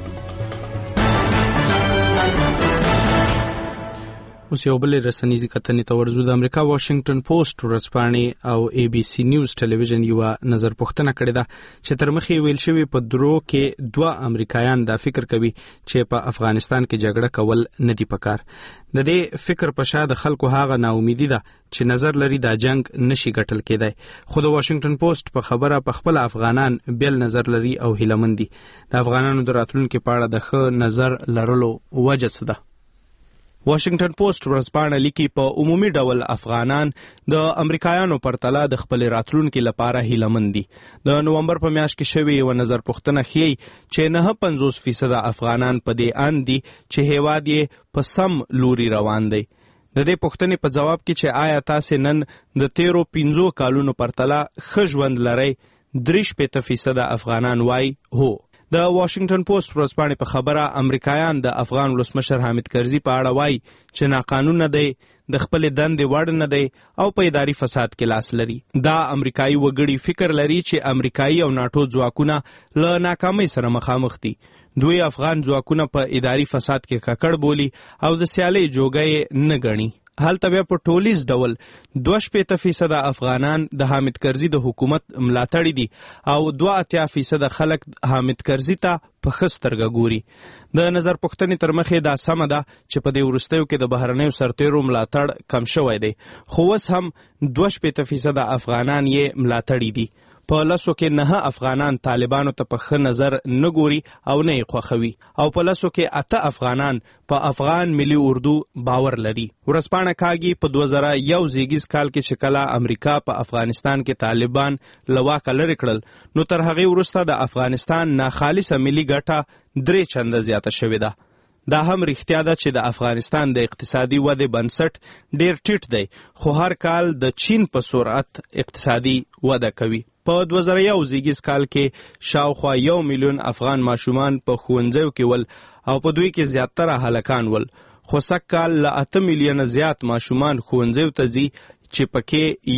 اوس یو بل رسنیزي کتنې ته ورځو. د امریکا واشنگټن پوسټ ورځپاڼې او اي بي سي نیوز ټلویزیون یو نظر پوښتنه کړې ده چې تر مخې ویل شوی په درو کې 2 امریکایان دا فکر کوي چې په افغانستان کې جګړه کول نه دی پکار. د دې فکر په شا د خلکو هغه ناامیدي ده چې نظر لري دا جنگ نشي ګټل کېدای. خو د واشنگټن پوسټ په خبره په خپل افغانان بیل نظر لري او هیلمن دي. د افغانانو د راتلونکو په اړه د ښه نظر لرلو وجه څه ده؟ واشنگټن پوسټ ورځپاڼه لیکي په عمومي ډول افغانان د امریکایانو پرتله د خپل راتلونکو لپاره هیلمن دي. د نومبر په میاشت کې شوی یو نظر پوښتنه ښیي چې 59% افغانان په دې اند دي چې هیواد یې په سم لوري روان دی. د دې پوښتنې په جواب کې چې آیا تاسو نن د 13 کالونو پرتله ښه ژوند لرئ، 63% افغانان وایي هو. د واشنگټن پوسټ ورځپاڼې په خبره امریکایان د افغان ولسمشر حامد کرزي په اړه وایي چې ناقانونه دی، د خپل دندې وړ نه دی او په اداري فساد کې لاس لري. دا امریکایي وګړي فکر لري چې امریکایي او ناټو ځواکونه له ناکامۍ سره مخامخ دي. دوی افغان ځواکونه په اداري فساد کې ککړ بولي او د سیالۍ جوګه نه ګڼي. هلته بیا په ټولیز ډول 62% افغانان د حامد کرزي د حکومت ملاتړي دي او 82% خلک حامد کرزي ته په ښه سترګه ګوري. د نظر پوښتنې تر مخې دا سمه ده چې په دې وروستیو کې د بهرنیو سرتیرو ملاتړ کم شوی دی، خو اوس هم 62% افغانان یې ملاتړي دي. په لسو کې 9 افغانان طالبانو ته په ښه نظر نه ګوري او نه یې خوښوي او په لسو کې 8 افغانان په افغان ملي اردو باور لري. ورځپاڼه کاږي په 2001 زیږیز کال کې چې کله امریکا په افغانستان کې طالبان له واکه لرې کړل نو تر هغې وروسته د افغانستان ناخالصه ملي ګټه 3 چنده زیاته شوې ده. دا هم رښتیا ده چې د افغانستان د اقتصادي ودې بنسټ ډیر ټیټ دی، خو هر کال د چین په سرعت اقتصادي وده کوي. په 2001 زیږیز کال کې شاوخوا 1 میلیون افغان ماشومان په ښوونځیو کې ول او په دوی کې زیاتره هلکان ول، خو سږ کال له 8 میلیونه زیات ماشومان ښوونځیو ته ځي چې پکې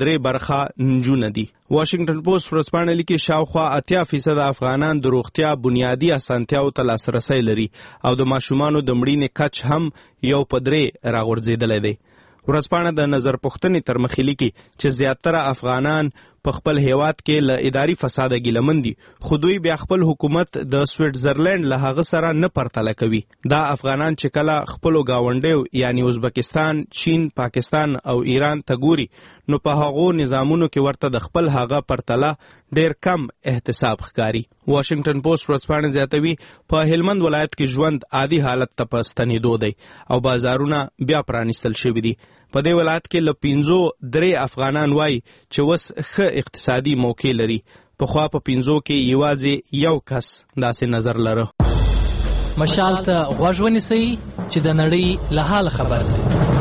1/3 نجونه دي. واشنگټن پوسټ ورځپاڼه لیکي شاوخوا 80% افغانان د روغتیا بنیادی اسانتیاو ته لاسرسی لري او د ماشومانو د مړینې کچ هم 1/3 راغورځېدلی دی. ورځپاڼه د نظر پوښتنې تر مخې لیکي چې زیاتره افغانان په خپل هیواد کې له اداري فساده ګیلمن دي، خو دوی بیا خپل حکومت د سویټزرلینډ له هغه سره نه پرتله کوي. دا افغانان چې کله خپلو ګاونډیو یعنی ازبکستان، چین، پاکستان او ایران ته ګوري نو په هغو نظامونو کې ورته د خپل هغه پرتله ډیر کم احتساب ښکاري. واشنگټن پوسټ ورځپاڼه زیاتوي په هلمند ولایت کې ژوند عادي حالت ته په ستنېدو دی او بازارونه بیا پرانیستل شوي دي. په دې ولایت کې له 5 افغانان وایي چې اوس ښه اقتصادي موقع لري. پخوا په 5 کې یوازې یو کس داسې نظر لره. مشال ته غوږ ونیسئ چې د نړۍ له حال خبر شئ.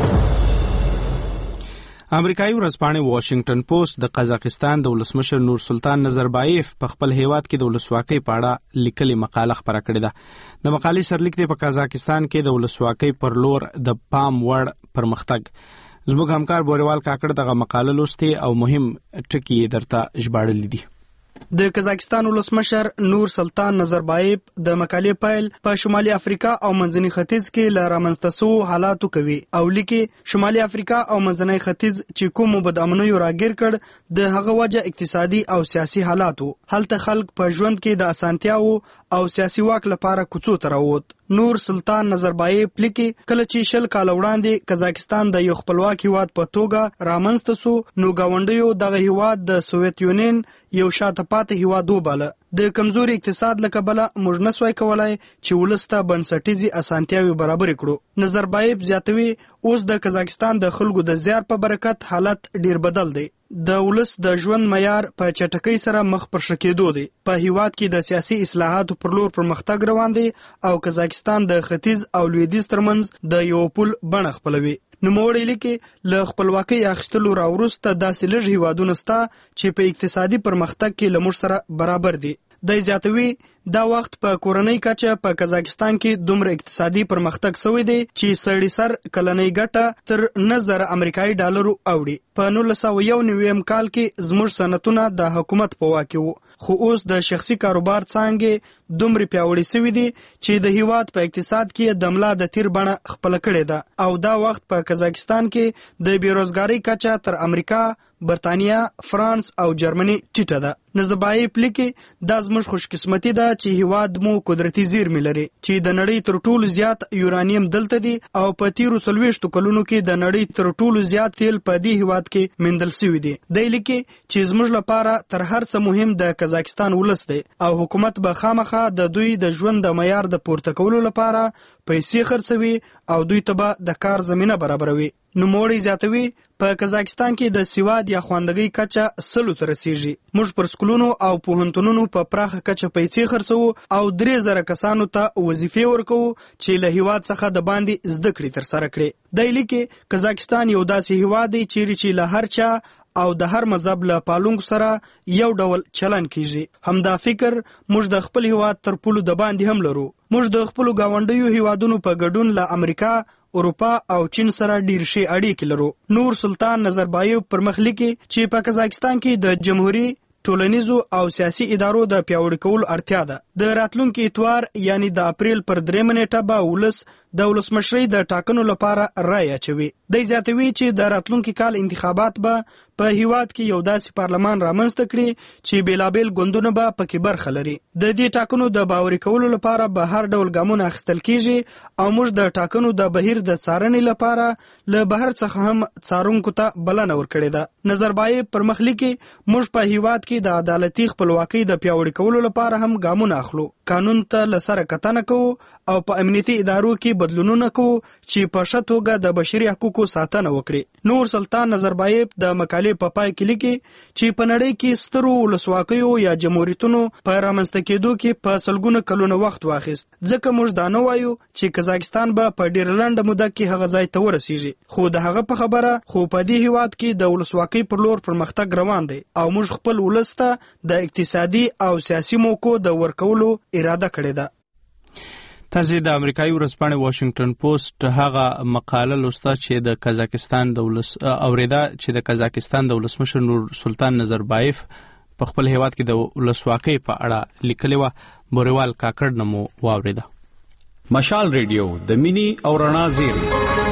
امریکایي ورځپاڼې واشنگټن پوسټ د قزاقستان د ولسمشر نور سلطان نظربایف په خپل هیواد کې د ولسواکۍ په اړه لیکلي مقاله خپره کړې ده. د مقالې سرلیک دی په قزاقستان کې د ولسواکۍ پر لور د پام وړ پرمختګ. زموږ همکار بوریوال کاکړ دغه مقاله لوستي او مهم ټکي یې درته ژباړلي دي. د قزاقستان ولسمشر نور سلطان نظربایف د مقالې پیل په شمالي افریقا او منځني ختیځ کې له رامنځته شوو حالاتو کوي او لیکي شمالي افریقا او منځني ختیځ چې کوم بدامنیو راګیر کړ د هغه وجه اقتصادي او سیاسي حالاتو. هلته خلک په ژوند کې د اسانتیاو او سیاسي واک لپاره کوڅو ته راووت. نور سلطان نظربایف لیکي کله چې 20 کال وړاندې قزاقستان د یو خپلواک هیواد په توګه رامنځته سو نو گاونډیو دغه هیواد د سوویت یونین یو شاته پاتې هیواد وباله. د کمزوري اقتصاد له کبله موږ نسوای کولای چې ولسته بنسټیزي اسانتیاوي برابر کړو. نظربایف زیاتوي اوس د قزاقستان د خلکو د زیار په برکت حالت ډیر بدل دی. د ولس د ژوند معیار په چټکۍ سره مخ پر شکېدو دی. په هیواد کې د سیاسي اصلاحاتو پر لور پرمختګ روان دی او قزاقستان د ختیځ او لویدیځ ترمنځ د یو پل بڼه خپلوي. نوموړی لیکي له خپلواکۍ اخیستلو راوروسته داسې لږ هیوادونه شته چې په اقتصادي پرمختګ کې له موږ سره برابر دي. د زیاتوي دا وخت په کورنۍ کچه په قزاقستان کې دومره اقتصادي پرمختګ شوی دی چې سړی سر کلنۍ ګټه تر 9,000 امریکایي ډالرو اوړي. په 1991 کال کې زموږ صنعتونه د حکومت په واک کې وو، خو اوس د شخصي کاروبار څانګې دومره پیاوړې شوې دي چې د هیواد په اقتصاد کې د ملا د تیر بڼه خپل کړې ده او دا وخت په قزاقستان کې د بیروزګاری کچه تر امریکا، برتانیا، فرانس او جرمني ټیټه ده. نظربایف لیکي دا زموږ خوشقسمتي ده چې هیواد مو قدرتي زیرمې لري چې د نړۍ تر ټولو زیات یورانیم دلته دي او په تیرو 40 کلونو کې د نړۍ تر ټولو زیات تیل په دې هیواد کې موندل شوی دی. دی لیکي چې زموږ لپاره تر هر څه مهم د قزاقستان ولس دی او حکومت به خامخا د دوی د ژوند د معیار د پورته کولو لپاره پیسې خرڅوي او دوی ته به د کار زمينه برابروي. نوموړی زیاتوي په قزاقستان کې د سواد یا خواندګۍ کچه 100 ته رسیږي. موږ پر سکولونو او پوهنتونونو په پراخه کچه پیسې خرڅو او 3,000 کسانو ته وظیفې ورکو چې له هیواد څخه د باندې زده کړې تر سره کړي. دی لیکي قزاقستان یو داسې هیواد دی چې له هر چا او د هر مذهب له پالونکو سره یو ډول چلن کیږي. همدا فکر موږ د خپل هیواد تر پولو د باندې هم لرو. موږ د خپل گاونډیو هیوادونو په ګډون له امریکا، اروپا او چین سره ډیر شي اړیکې لرو. نور سلطان نظربایف پر مخ لیکي چې په قزاقستان کې د جمهوریت ټولنیزو او سیاسي ادارو د پیاوړي کولو اړتیا ده. د راتلونکي اتوار یعنی د اپریل پر 3 نیټه به ولس د ولسمشرۍ د ټاکنو لپاره رای اچوي. دی زیاتوي چې د راتلونکي کال انتخابات به په هیواد کې یو داسې پارلمان رامنځته کړي چې بیلابیل ګوندونه به پکې برخه لري. د دې ټاکنو د باوري کولو لپاره به هر ډول ګامونه اخیستل کیږي او موږ د ټاکنو د بهیر د څارنې لپاره له بهر څخه هم څارونکو ته بلنه ورکړې ده. نظربایف پر مخ لیکي موږ په هیواد کې د عدالتي خپلواکۍ د پیاوړي کولو لپاره هم ګامونه اخلو. قانون ته لسره کتنه کوو او په امنیتي ادارو کې بدلونونه کوو چې په ښه توګه د بشري حقوقو ساتنه وکړي. نور سلطان نظربایف د مقالې په پای کې لیکي چې په نړۍ کې سترو ولسواکیو یا جمهوریتونو په رامنځته کېدو کې په سلګونه کلونه وخت واخیست. ځکه موږ دا نه وایو چې قزاقستان به په ډېره لنډه موده کې هغه ځای ته ورسیږي، خو د هغه په خبره خو په دې هیواد کې د ولسواکۍ پر لور پرمختګ روان دی او موږ خپل ولس ته د اقتصادي او سیاسي موقعو د ورکولو اراده کړې ده. تاسو د امریکایي ورځپاڼې واشنگټن پوسټ هغه مقاله لوسته چې د قزاقستان د ولسمشر نور سلطان نظربایف په خپل هیواد کې د ولسواکۍ په اړه لیکلې و. بوریوال کاکړ نمو واوریده. مشال ریډیو د مینی او رڼا زیری.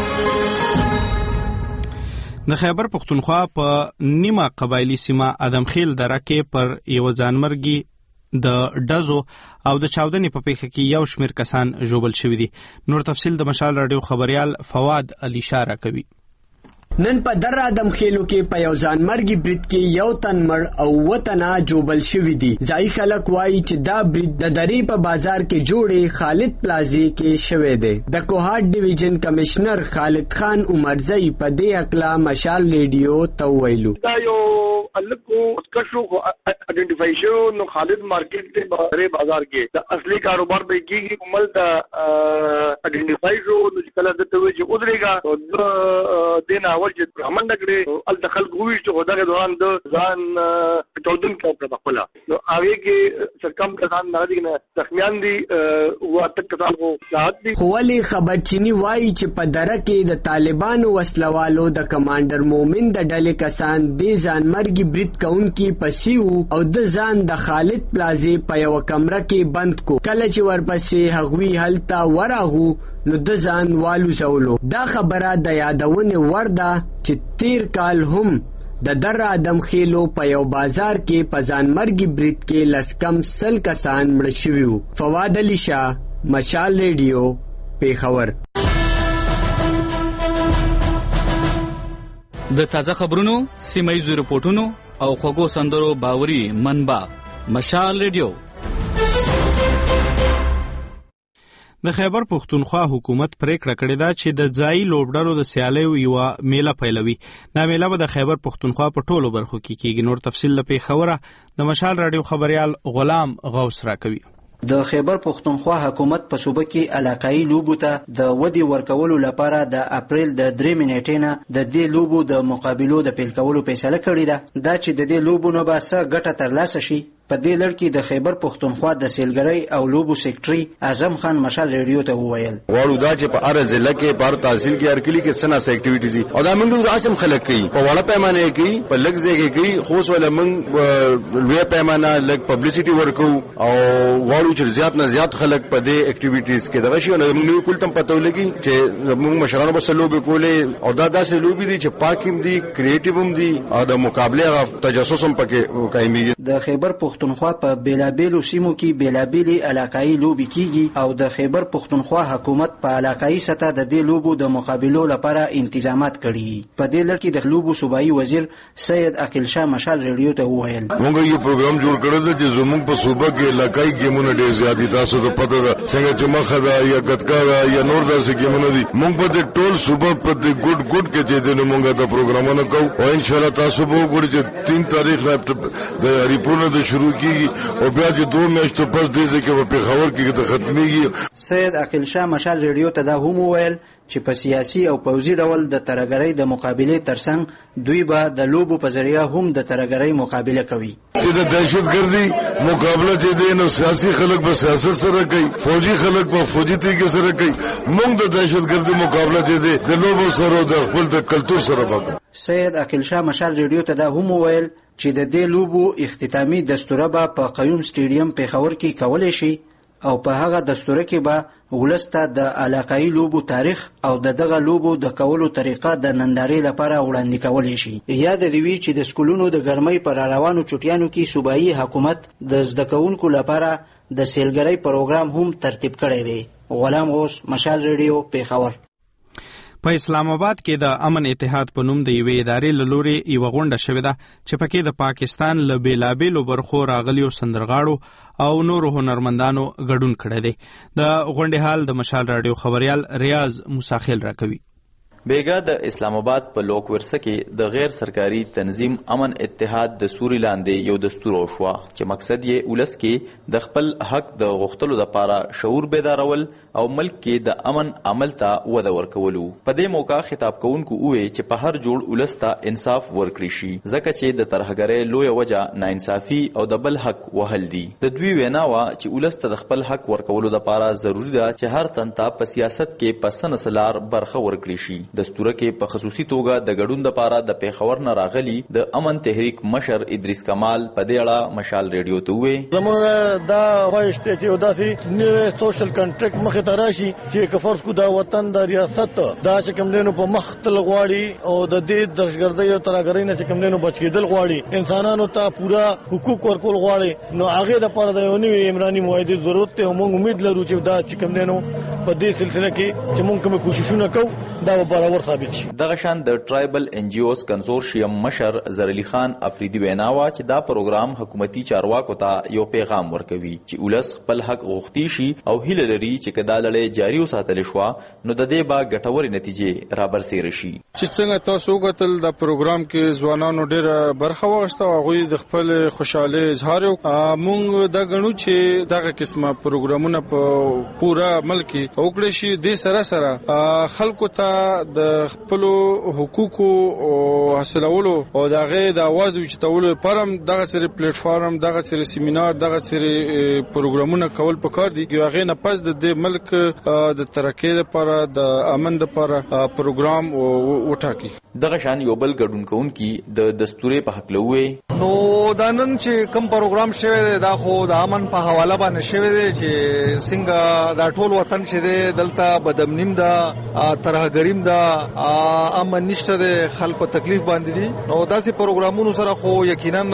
د خیبر پختونخوا په نیمه قبایلی سیمه ادمخیل دره کې پر یو ځانمرګي د ډزو او د چاودنې په پیښه کې یو شمېر کسان ژوبل شوي دي. نور تفصیل د مشال راډیو خبريال فواد علي شاه کوي. نن په در ادم خېلو کې په یو ځانمرګي برید کې یو تن مړ او وطنه جوبل شوی دی. ځای خلک وایي چې دا برید د درې په بازار کې جوړې خالد پلازي کې شوی دی. د کوهاټ ډیویژن کمشنر خالد خان عمرزئی په دې حقله مشال ریډیو ته ویلو. دا یو الکو کشو آئیډینټیفای شو نو خالد مارکیټ ته بازار کې د اصلي کاروبار به کېږي عمل د آئیډینټیفای شو نو کله د توې چې ودرېګا دینا چې برامن نګړي ال دخل کوی چې دغه دوران د ځان چودن کې په خپل نو هغه کې سرکم کسان نه دي نه زخمیان دي او تک کسان وو صحت دي. خو ولي خبرچینی وایي چې په دره کې د طالبانو وسلوالو د کمانډر مومن د ډلې کسان د ځانمرګي برید کوونکي پسیو او د ځان د خالد پلازي په یو کمره کې بند کو. کله چې ورپسې هغوی هلته ورغو نو د ځان والو زولو. دا خبره د یادونه ورده چې تیر کال هم د در ادم خېلو په یو بازار کې په ځانمرګي برید کې لسکم 100 کسان مړ شوي وو. فواد علي شاه مشال ریډیو پیښور. د تازه خبرونو، سیمایي رپورټونو او خوږو سندرو باوري منبع مشال ریډیو. د خیبر پښتونخوا حکومت پریکړه کړې ده چې د ځایي لوبډلو د سیالیو یو میله پیلوي. دا میله به د خیبر پښتونخوا په ټولو برخو کې کیږي. نور تفصیل له پیښوره د مشال رادیو خبريال غلام غوث راکوي. د خیبر پښتونخوا حکومت په صوبه کې علاقايي لوبو ته د ودی ورکولو لپاره د اپریل د 3 نیټې نه د دې لوبو د مقابلو د پیل کولو فیصله کړې ده. دا چې د دې لوبو نه به څه ګټه ترلاسه شي، په دې لړ کې د خیبر پښتونخوا د سیلګرۍ او لوبو سیکټري اعظم خان مشال ریډیو ته وویل واړو دا چې په هر ضلع کې په تحصیل کې هر کلی کې سنا اکټیویټیز دي او دا موږ اسم خلک کوي په وړه پیمانه کوي، په لږ ځای کې کوي، خو ولا موږ لوی پیمانه لږ پبلسټي ورکو او واړو چې زیات نه زیات خلک په دې اکټیویټیز کې دغه شي. نو موږ کول تم پته ولګي چې موږ مشرانو بس لوبي کولې او دا داسې لوبي دي چې پاکیم دي، کریټیوم دي او د مقابله تجسس هم پکې قائمي. د خیبر پښتونخوا په بیلابیلو سیمو کې بیلابیلي علاقايي لوبي کیږي او د خیبر پښتونخوا حکومت په علاقايي سطح د دې لوبو د مقابلو لپاره تنظیمات کړي. په دې لړ کې د لوبو صوبایي وزیر سید عقیل شاه مشال ریډیو ته وویل موږ یو پروګرام جوړ کړی دی چې زموږ په صوبه کې علاقايي ګیمونه ډېر زیات دي. تاسو ته پته ده څنګه چې مخه ده یا ګټکا ده یا نور داسې ګیمونه دي. موږ په دې ټول صوبه په دې ګډ کې چې د موږ د پروګرامونو کوو او ان شاء الله تاسو به وګورئ چې 3 تاریخ د ریپورټ د شروع کیږي او بیا چې 2 میاشتې پس دې کې په پیښور کې د ختميږي. سید عقیل شاه مشال ریډیو ته دا هم وویل چې په سیاسي او پوځي ډول د ترګرۍ د مقابله ترڅنګ دوی به د لوبو په ذریعہ هم د ترګرۍ مقابله کوي. چې د دهشتګردي مقابله چې دی نو سیاسي خلک به سیاست سره کوي، فوجي خلک به فوجي طریقې سره کوي. موږ د دهشتګردي مقابله چې دی د لوبو سره د خپل د کلچر سره وکړو. سید عقیل شاه مشال ریډیو ته دا هم وویل چې د دې لوبو اختتامي دستور به په قیوم سټیډیم پیښور کې کولای شي او په هغه دستور کې به ولسته د علاقايي لوبو تاریخ او دغه لوبو د کولو طریقه د نندارې لپاره وړاندې کولای شي. یاد دی وی چې د سکولونو د ګرمۍ پر روانو چټیانو کې صوبایي حکومت د زده کوونکو لپاره د سیلګرۍ پروګرام هم ترتیب کړی دی. غلام غوث مشال ریډیو پیښور. په اسلام آباد کې د امن اتحاد په نوم د یوې ادارې له لوري یوه غونډه شوې ده چې پکې د پاکستان له بیلابیلو برخو راغلیو سندرغاړو او نورو هنرمندانو ګډون کړی دی. د غونډې حال د مشال رادیو خبريال ریاض موساخیل راکوي. بیګا د اسلام آباد په لوک ورسه کې د غیر سرکاري تنظیم امن اتحاد د سوري لاندې یو دستور وشو چې مقصد یې ولس کې د خپل حق د غوښتلو لپاره شعور بیدارول او ملک کې د امن عمل ته وده ورکولو. په دې موقع خطاب کوونکو وویل چې په هر جوړ ولس ته انصاف ورکړي شي ځکه چې د ترهګرۍ لوی وجه ناانصافي او د بل حق وهل دي. د دوی وینا وا چې ولس ته د خپل حق ورکولو لپاره ضروری ده چې هر تن ته په سیاست کې پسند سلار برخه ورکړي شي. دستور کې په خصوصي توګه د ګډون لپاره د پیښور نه راغلي د امن تحریک مشر ادریس کمال په دې اړه مشال ریډیو ته وویل زموږ دا وایشته چې یو داسې نوې سوشل کنټریکټ مخې ته راشي چې کفرس کو دا وطن د ریاست دا چې کوم دینو په مخ تل غواړي او د دې دهشتګردۍ او ترهګرۍ نه چې کوم دینو بچ کېدل غواړي، انسانانو ته پورا حقوق ورکول غواړي، نو هغه د لپاره د یو نوې عمراني معاهدې ضرورت ته موږ امید لرو چې دا چې کوم دینو په دې سلسله کې چې موږ کوم کوششونه کوو دا به برابر ثابت شي. دغه شان د ټرایبل ان جی اوز کنسورشیم مشر زرعلی خان افریدی ویناوا چې دا پروګرام حکومتي چارواکو ته یو پیغام ورکوي چې ولس خپل حق غوښتي شي او هیله لري چې کدا لړۍ جاری وساتل شو نو د دې با ګټورې نتیجې را برسېره شي. چې څنګه تاسو وګتل د پروګرام کې ځوانانو ډېر برخه واخیسته او هغوی د خپل خوشاله اظهار مونږ دا غنو چې دغه قسمه پروګرامونه په پورا ملک کې وکړي شي. د سره سره خلکو ته د خپل حقوقو او حاصلولو او دغه د आवाज اوچتولو لپاره دغه سری پلیټ فارم، دغه سری سیمینار، دغه سری پروګرامونه کول پکار دي. هغه نه پس د ملک د ترقۍ لپاره د امن لپاره پروګرام وټاکي. دغه شان یو بل ګډون کوونکی د دستوري په حق لوي نو دا نن چې کوم پروګرام شوی دی دا خو د امن په حواله باندې شوی دی چې څنګه دا ټول وطن چې دی دلته بدامنیم دا ترهګریم دا امن نشته دی، خلکو تکلیف باندې دي. نو داسې پروګرامونو سره خو یقینا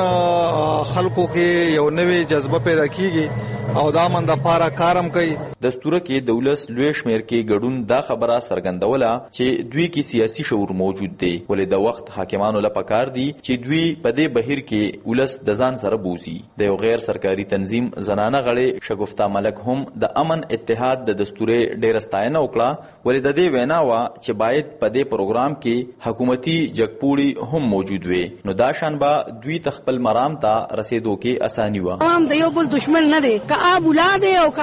خلکو کې یو نوې جذبه پیدا کیږي او دا من د پاره کارم کوي. دستور کې دولس لوی شمیر کې ګډون دا خبره څرګندوله چې دوی کې سیاسي شعور موجود دی، ولې د وخت حاکمانو لپاره کار دي چې دوی په دې بهیر کې ولس د ځان سره بوزي. د یو غیر سرکاري تنظیم زنانه غړي شګفتا ملک هم د امن اتحاد د دستوري ډیر ستاینه وکړه، ولې د دې وینا وا چې باید په دې پروګرام کې حکومتي جګپوړي هم موجود وي، نو دا شان با دوی تخپل مرام ته رسیدو کې اساني و. عوام د یو بل دشمن نه دی، آب اولاد ہے او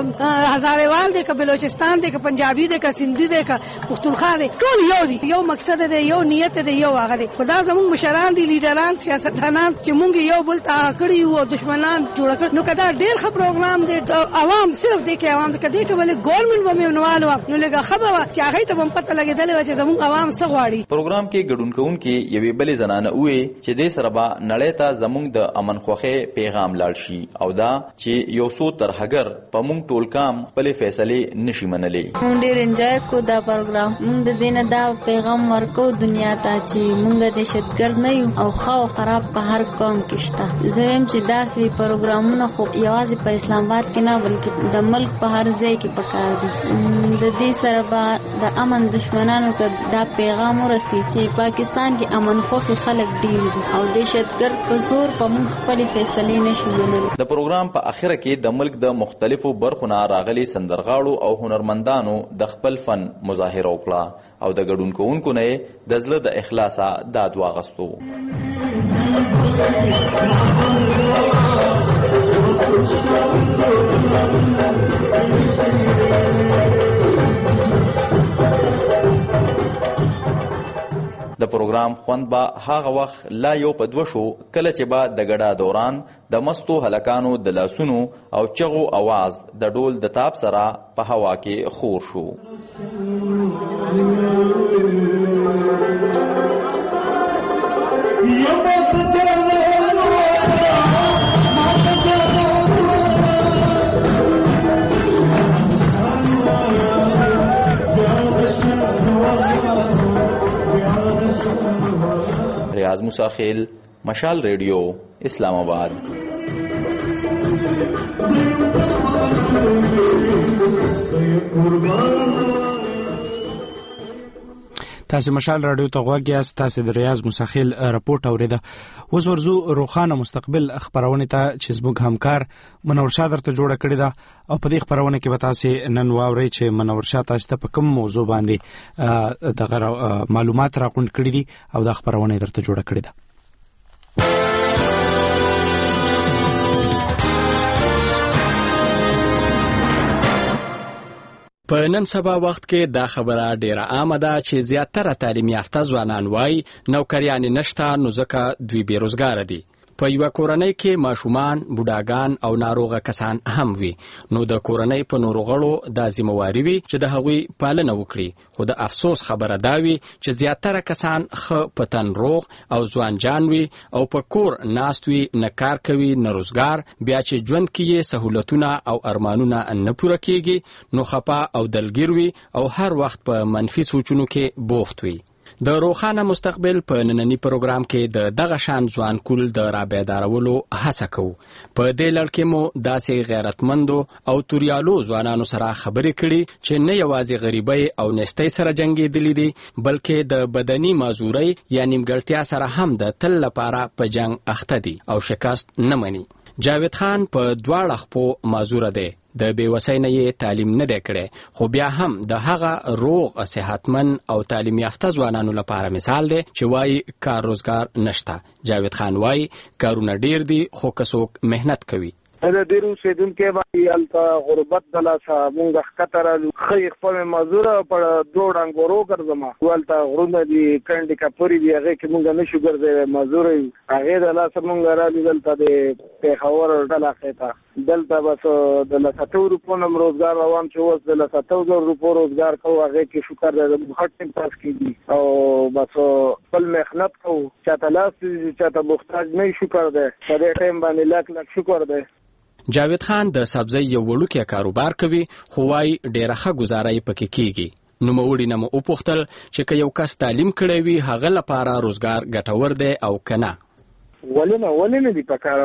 ہزاریوال دے کا بلوچستان دے کا پنجابی دے کا سندھی دے کا پختونخوا دے ټول یو دي، یو مقصد دی، یو نیت دی، یو هغه دی. خدا زموږ مشران دي، لیډران، سیاستدانان چې مونږ یو بل ته کړی او دشمنان جوړ کړ، نو کدا ډیر ښه پروګرام دی. عوام صرف دې کې عوام کدی کې ولې ګورنمنت به منوالو نو لګه خبره چې هغه ته هم پته لګیدل چې زموږ عوام څه غواړي. پروګرام کې ګډون کوونکي یوې بلې زنانه وې چې دې سره به نړۍ ته زموږ د امن خوخه پیغام لاړ شي او دا چې یو څو ترهګر په مونږ ټول کام خپل فیصله نشي منلې. مونږ ډېر انجوای کو دا پروګرام، مونږ د دینه دا پیغام ورکو دنیا ته چې مونږ د شتګر نه یو او خو خراب په هر قوم کې شته. زم چې داسې پروګرامونه خو یوازې په اسلام آباد کې نه بلکې د ملک په هر ځای کې پکار دي. د دې سره به د امن دشمنانو ته دا پیغام ورسي چې پاکستان کې امن خوخي خلک ډیر دي او د شتګر په زور په مونږ خپل فیصله نشي منلې. د پروګرام په اخره کې د ملک د مختلفو برخو نه راغلي سندرغاړو او هنرمندانو د خپل فن مظاهره وکړه او د ګډون کوونکو نه د زړه د اخلاصه داد واغستو. د پروګرام خوند به هغه وخت لا یو په دوه شو کله چې به د ګډا دوران د مستو هلکانو د لاسونو او چغو आवाज د ډول د تاب سره په هوا کې خور شو. ریاض موسی خیل، مشال ریڈیو، اسلام آباد. تاسو مشال رادیو ته غوږ یاست. تاسو د ریاض موسی خیل راپورټ اوریده. اوس ورزو روخانه مستقبل خبرونه ته چې زموږ همکار منور شاه درته جوړه کړې ده او په دې خبرونه کې به تاسو نن واورئ چې منور شاه تاسو ته په کوم موضوع باندې دغه معلومات راغونډ کړي دي او دا خبرونه درته جوړه کړې ده. په نن سبا وخت کې دا خبره ډیره عامه ده چې زیاتره تعلیم یافته ځوانان وایي نوکریان نشته نو ځکه دوی بیروزګار دي. په یو کورنۍ کې ماشومان، بوډاګان او ناروغه کسان هم وي، نو د کورنۍ په نورو غړو دا ذمہواري وي چې د هغوی پالنه وکړي. خو د افسوس خبره دا وي چې زیاتره کسان ښه په تن روغ او ځوانجان وي او په کور ناست وي، نه کار کوي نه روزګار، بیا چې ژوند کې یې سهولتونه او ارمانونه نه پوره کیږي نو خپه او دلګیر وي او هر وخت په منفي سوچونو کې بوخت وي. د روخانه مستقبل په نننی پروګرام کې د دغه شان ځوان کول د رابیدارولو هڅه کوو. په دې لړ کې مو داسې غیرتمندو او توریالو ځوانانو سره خبرې کړي چې نه یوازې غریبۍ او نستۍ سره جنګېدلي دي بلکې د بدني معذورۍ یا نیمګړتیا سره هم د تل لپاره په جنگ اخته دي او شکست نه مني. جاوید خان په دواړه خپو معذوره دی، د بېوسۍ نه یې تعلیم نه دی کړی، خو بیا هم د هغه روغ صحتمن او تعلیم یافته ځوانانو لپاره مثال دی چې وایي کار روزګار نشته. جاوید خان وایي کارونه ډیر دي خو که څوک محنت کوي. د ډیرو اوسېدونکي باندې هلته غربت د لاسه مونږ ښکته رالو، ښه خپل معذوره په دوه ډنګورو ګرځم، هلته غرونه دي، کنډې کپرې دي، هغې کې مونږ نشو ګرځېدی، معذوره یو. هغې د لاسه مونږ رالو دلته د پېښور ډله خې ته دلته بس د 700 روپو نم روزګار روان چې اوس د 700 روپو روزګار کوو هغه کې شکر د خټ ټیم پاس کیږي او بس خپل محنت کوو چاته لاس چاته محتاج نه شکر ده په دې ټیم باندې لاک شکر ده. جاوید خان د سبزی یو وړوکی کاروبار کوي خو وايي ډېره ښه ګزارای پکې کیږي. نوموړي نه مو وپوښتل چې که یو کس تعلیم کړی وي هغه لپاره روزګار ګټور دی او که نه. ولې نه دي پکار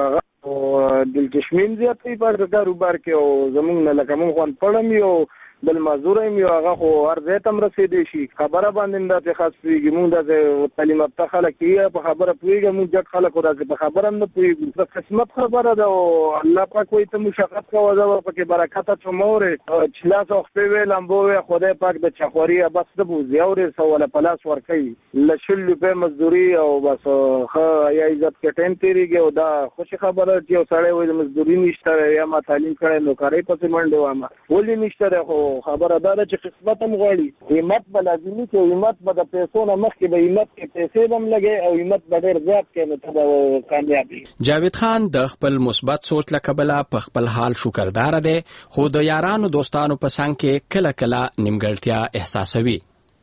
او دلچسپي زیاتې په کاروبار کې او زمونږ نه لکه مونږ خوان پړم یو بل مزدور یې هغه خو هر ځای ته رسیدي شي خبره باندې دا خاص پیږي مونږ د تعلیم یافته خلک یې په خبره پیږي مونږ جټ خلک راځي په خبره نه پیږي د قسمت خبره ده او الله پاک وایي ته مشقت کوه دا پکې برکت ته مورې چې لاس او خپې ویل امبو خدای پاک د چخوري بس د بوزي او سوال پلاس ور کوي لشل په مزدوري او بس خو یا عزت کټین تیریږي او دا خوشي خبره چې یو سړی وایي مزدوري نشته یا ما تعلیم کړی نو کاري پسې منډه وامه ولې نشته خو خبره دا ده چې قسمت هم غواړي همت به لازمي کې همت به د پیسو نه مخکې به همت کې پیسې هم لګي او همت به ډېر زیات کې نو ته به کامیابي. جاوید خان د خپل مثبت سوچ له کبله په خپل حال شکردار دی خو د یارانو دوستانو په څنګ کې کله کله نیمګړتیا احساسوي.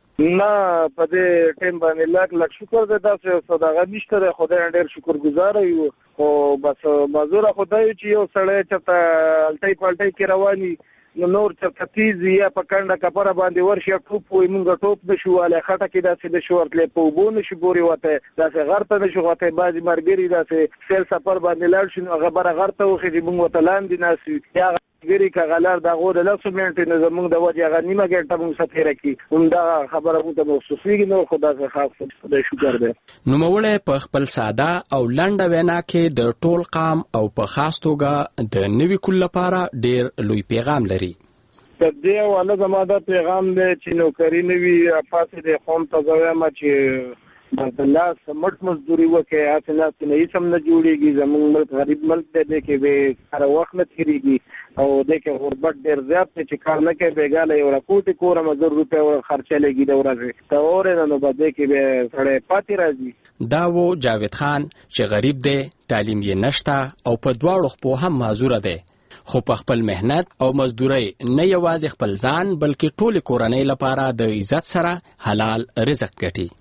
نه په دې ټیم باندې لاک شکر دی تاسو صدقه نشته دی خدای ډېر شکرګزار یو خو بس مزور خدای چې یو سړی چې الټي پالټي کې رواني نور چې تیز یا په کنده کپره باندې ورشي ټوپ وي مونږ ټوپ نشو واله خټه کې داسې د شورتلې په وبو نشو پوري وته داسې غرته نشو وته بعضی مرګري داسې سیل سفر باندې لاړ شنو غبره غرته وخی چې مونږ وته لاندې ناسي یا ګری کغلار دا غوډه لاسو منټ نه زمونږ د وجه غنیمه ګټه مونږ سفیر کی دا خبره مو ته مخصوصي نو خدا څخه خاص د شکر ده. نوموړی په خپل ساده او لنډه وینا کې د ټول قام او په خاص توګه د نوي کول لپاره ډېر لوی پیغام لري. د دې والا زما دا پیغام دی چې نوکری نوي پاسې د قوم ته زویم چې د لاس مټ مزدوري وکړي هڅه نه هیڅ هم نه جوړېږي زموږ ملک غریب ملک دی کې به هر وخت نه تېرېږي او دې کې غربت ډېر زیات دی چې کار نه کوي بېګاله یو راکوټې کوره مزدور روپۍ خرچه لګي د ورځې ته اورې نو به دې کې به سړی پاتې راځي. دا و جاوید خان چې غریب دی تعلیم یې نشته او په دواړو خپو هم معذوره دی خو په خپل مهنت او مزدورۍ نه یوازې خپل ځان بلکې ټولې کورنۍ لپاره د عزت سره حلال رزق ګټي.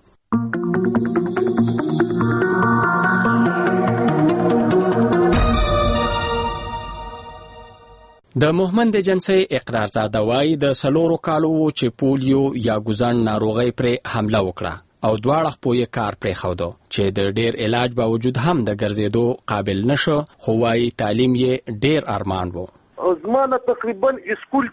د موهمند جنسي اقرارزاده وایي د 4 کالو چې پولیو یا ګوزن ناروغي پرې حمله وکړه او دواړه خپو یې کار پرېښوده چې د ډېر علاج باوجود هم د ګرځېدو قابل نشو خو وایي تعلیم یې ډېر ارمان و. زمانه تقریبا اسکول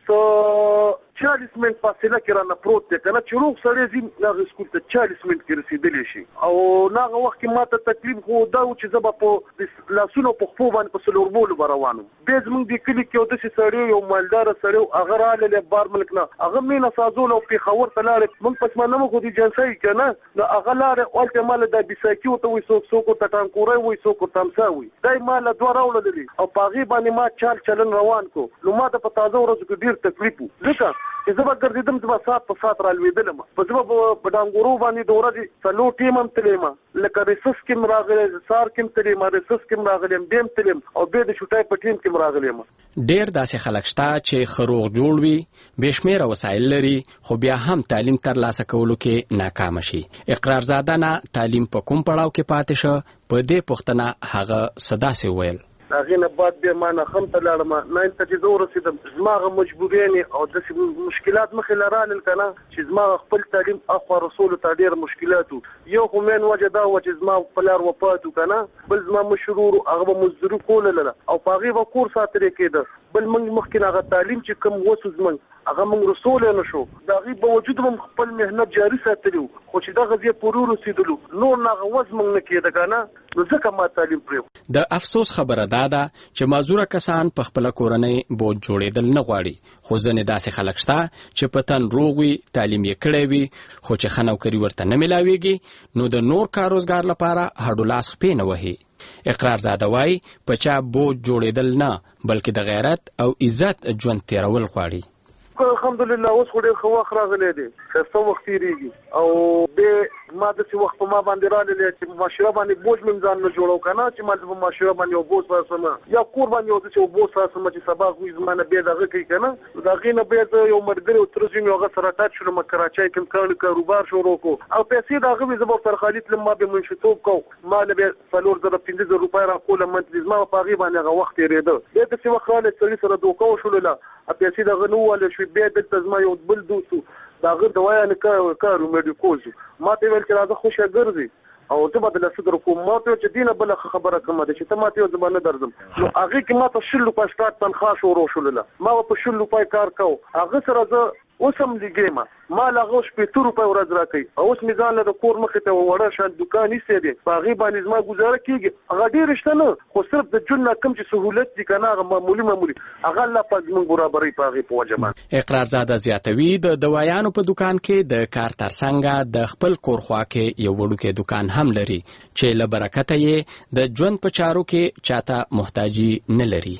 چې 40 منټ فاصله کې رانه پروت دی کنه چې روغ سړی زم هغه اسکول ته 40 منټ کې رسیدلی شي او هغه وخت کې ماته تکلیف خو دا و چې زه به په لاسونو په خپو باندې په سلوربولو به روان وم. بیا زموږ د کلي کې یو داسې سړی یو مالداره سړی هغه راغلی بار ملک نه هغه مینه سازول او پېښور ته لاړې موږ پسمانه مو خو د جنسۍ که نه نو هغه لاړې هلته ماله دا بیساکي ورته وایي څوک ورته ټانکوری وایي څوک ورته امسا وایي دا یې ماله 2 راوړللې او په هغې باندې ما چال چلن روان کړو نو ما ته په تازه ورځو کې ډېر تکلیف و ځکه چې زه به ګرځېدم زه به ساعت په ساعت رالوېدلم په زه به په ډانګورو باندې د ورځې 4 ټیم هم تللی یم لکه ریسس کې م راغلی سهار کې م تللی یم ریسس کې م راغلی یم بیا م تللی یم او بیا د شوټۍ په ټیم کې م راغلی یم. ډېر داسې خلک شته چې ښه روغ جوړ وي بې شمېره وسایل لري خو بیا هم تعلیم ترلاسه کولو کې ناکامه شي. اقرارزاده نه تعلیم په کوم پړاو کې پاتې شه په دې پوښتنه هغه څه داسې ویل. هغې نه بعد بیا ما نخم ته لاړم 9 ته چې زه ورسېدم زما هغه مجبوریانې او داسې مشکلات مخې له رالل که نه چې زما خپل تعلیم اخوا رسولو ته ډېر مشکلات و. یو خو مین وجه دا وه چې زما پلار وفات و که نه بل زما مشر ورور هغه به مزدوري کوله او په هغې به کور ساتلی کېده بل موږ مخکې هغه تعلیم چې کوم وسو زموږ هغه موږ رسولی نه شو د هغې باوجود هم خپل محنت جاري ساتلی و خو چې دغه ځای پورې ورسېدلو نور نه هغه وس موږ نه کېده که نه نو ځکه ما تعلیم پرېښود. د افسوس خبره دا ده چې معذوره کسان په خپله کورنۍ بوج جوړېدل نه غواړي خو ځینې داسې خلک شته چې په تن روغ وي تعلیم یې کړی وي خو چې ښه نوکري ورته نه میلاویږي نو د نور کار روزګار لپاره هډو لاس خپې نه وهي. اقرارزاده وایي په چا بوج جوړېدل نه بلکې د غیرت او عزت ژوند تېرول غواړي. الحمدلله اوس خو ډېر ښه وخت راغلی دی ښایسته وخت تېرېږي او بیا ما د څه وخت ما باندې راغلی چې معاشره باندې بوج مې ځان نه جوړو کنه چې ما د معاشره باندې او بوج واسمه یا کور باندې او چې بوج واسمه چې سبا خو زمانه به دغه کوي کنه دا غینه به یو مرګري او ترجمه یو غسر ټاټ شنو مکراچای کوم کاروبار شروع کو او پیسې دا غوي زبر تر خالد لما به منشطوب کو ما له 4,000 روپۍ را کوله منځ زما په غي باندې غو وخت یریده د څه وخت راځي سړي سره دوکو شولله پیسې دا غنوواله شو به د تزما یو بل دوسو دا غیر دوايا نه کارو میډیکوز ما ته ویل چې راځه خوشا ګرځي او ته بدل صدر کوم ما ته چې دینه بل خبره کوم چې ته ما ته زبانه درځم نو هغه کې ما ته شلو په شتات تنخواه شروع شولله ما په شلو په کار کو هغه سره زه اوسم لګیما ما لاغو شپې روپۍ ورځ راکې اوس میزان له کور مخ ته وړه شان دکان یې دی باغی باندې ما گزاره کیږي هغه ډیر شته نه خو صرف د جن کم چې سہولت دي کنه هغه معمولی هغه الله پاک موږ برابرۍ پاغي په وجبان اقرارزاده زیاتوي د دوايانو په دکان کې د کار ترڅنګ د خپل کور خوا کې یو وړوکی دکان هم لري چې له برکته یې د ژوند په چارو کې چاته محتاجي نه لري.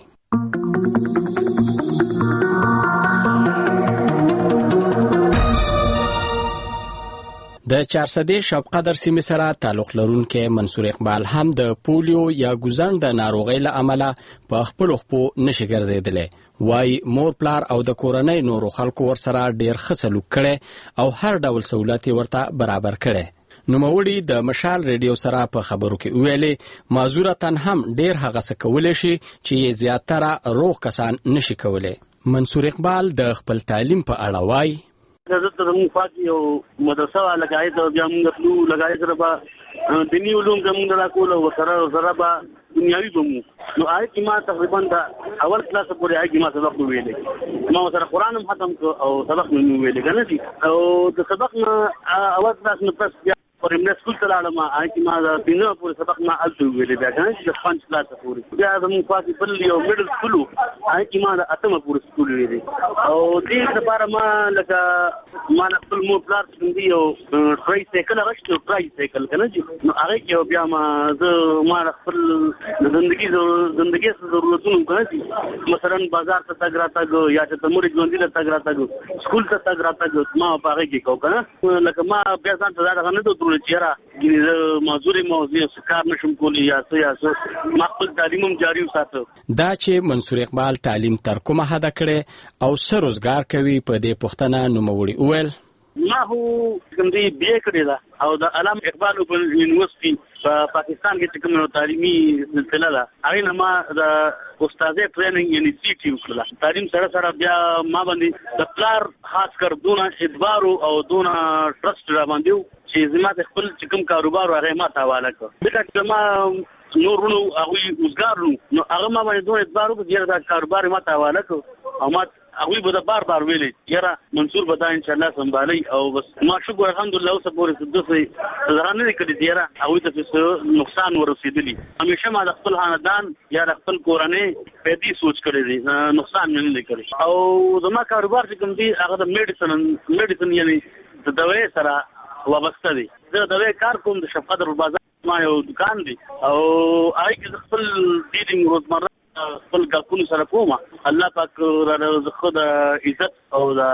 د چارسدې شب قدر سیمې سره تعلق لرونکي منصور اقبال هم د پولیو یا ګوزن د ناروغۍ له امله په خپل خپو نشي ګرځېدلی وای مور پلار او د کورنۍ نورو خلکو ورسره ډیر ښه سلوک کړي او هر ډول سہولت ورته برابر کړي. نوموړي د مشال ریډیو سره په خبرو کې ویلي معذورتن هم ډیر هغه څه کولی شي چې زیاتره روغ کسان نشي کولی. منصور اقبال د خپل تعلیم په اړه وای زه ته موږ فاضي او مدرسه لګای ته بیا موږ نو لګای سره به دینی علوم زموږ را کول او سره به دنیوي بمو نو آی کی ما تقریبا دا اول کلاس پورې آی کی ما سبق ویلې ما سره قران هم ختم او سبق مې ویلې کنه دي او د سبق اول کلاس نو پس پرمنه سکول ته لاړم آی کی ما دا بینه پورې سبق ما الته ویلې بیا کنه چې 5 کلاس پورې بیا زموږ فاضي بل یو میډل سکول آی کی ما دا اتمه پورې سکول ویلې او دې لپاره ما لکه ما خپل مو پلار څنګه یو ټرای سایکل راځي ټرای سایکل کنه چې نو هغه کې بیا ما خپل زندگی ضرورتونو کنه مثلا بازار ته تګ راتګ یا چې تموري ژوندۍ له تګ راتګ سکول ته تګ راتګ ما په هغه کې کو کنه لکه ما بیا ځان ته دا غنه ته ټول چیرې ګینه مازوري موضوع کار نشم کولی یا څه ما خپل تعلیم هم جاری وساتو. دا چې منصور اقبال تعلیم تر کومه حد کړي او سر روزګار کوي په دې پښتنه نوموړي وویل ما هو کوم دی بی کړی دا او د علامه اقبال په یونیورسيټي په پاکستان کې کوم تعلیمي سلسله ده هغه ما د استادې ټریننګ انسټیټیوټ وکړه تعلیم سره بیا ما باندې د پلار خاص کر دونه ادبار او دونه ټرست را باندې چې زما خپل کوم کاروبار هغه ما ته حواله کړ دغه ما نورونو هغه وزګارو نو هغه ما باندې دونه ادبار او د کاروبار ما ته حواله کړ او ما هغه به بار ویلې یاره منصور بدا ان شاء الله سنبالي او بس ما شکر الحمدلله اوس پورې دغه زرانه کړی یاره هغه ته نقصان ورسېدلی همیشه ما د خپل خاندان یا د خپل کورنۍ په دې سوچ کړی دی نقصان نه لري او زما کاروبار چې کوم دی هغه د میډیسن یعنی د دوايي سره وابسته دی زه د دوايي کار کوم د شفقت بازار ما یو دکان دی او هغه کې خپل ډیلینګ روزمره خپل ګاکونو سره کومه الله پاک رزق د عزت او د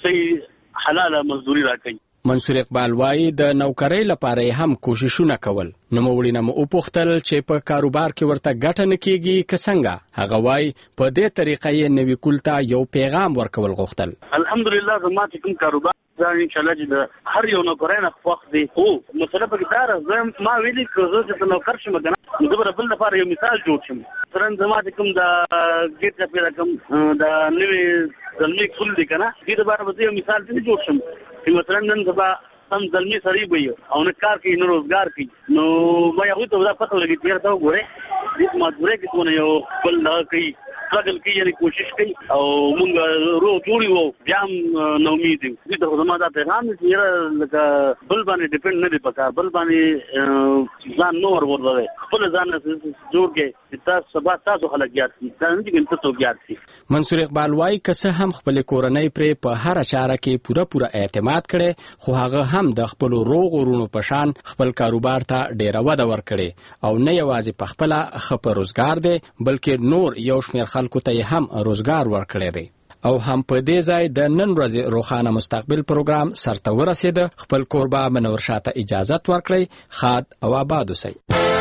صحیح حلاله مزدوري راکړي. منصور اقبال وایي د نوکرۍ لپاره هم کوششونه کول. نوموړي نه مو پوښتل چې په کاروبار کې ورته ګټه نه کیږي که څنګه. هغه وایي په دې طریقه یې نوي کول ته یو پیغام ورکول غوښتل. الحمدلله زما چې کوم کاروبار ان شاء الله چې هر یو نوکرای نه خوښ دی او مسله پکې دار ما ویلي که زه نوکر شم کنه نو د بل لپاره یو مثال جوړ شم مثلا زما چې کوم د ګیټ پیدا کوم د نوې زلمی کول دی کنه دې لپاره به یو مثال دې جوړ شم چې مثلا نن سبا سم زلمی سړی وي او نه کار کوي نه روزګار کوي نو ما یو ته دا پته لګی چې دا وګوره دې مجبورې کې څونه یو بل نه کوي سټرګل کوي یعنی کوشش کوي او مونږ روغ جوړي وو بیا نو امید دي ته زما دا پیغام چې لکه بل باندې ډیپند نه دی پکار بل باندې ځان نور ورته خپل ځان جوړ کې تاسو سبا تاسو خلک یاد کی ځان دې ګنته تو یاد کی. منصور اقبال وايي که څه هم خپل کورنۍ پر په هر چاره کې پوره اعتماد کړي خو هغه هم د خپل روغ ورونو په شان خپل کاروبار ته ډیره وده ورکړي او نه یوازې په خپل خپل روزګار دی بلکې نور یو شمېر خلکو ته هم روزګار ورکړي دی. او هم په دې ځای د نن ورځې روښانه مستقبل پروګرام سرته ورسېده. خپل کوربه منور شاته اجازه ورکړئ. خاد او آباد اوسئ.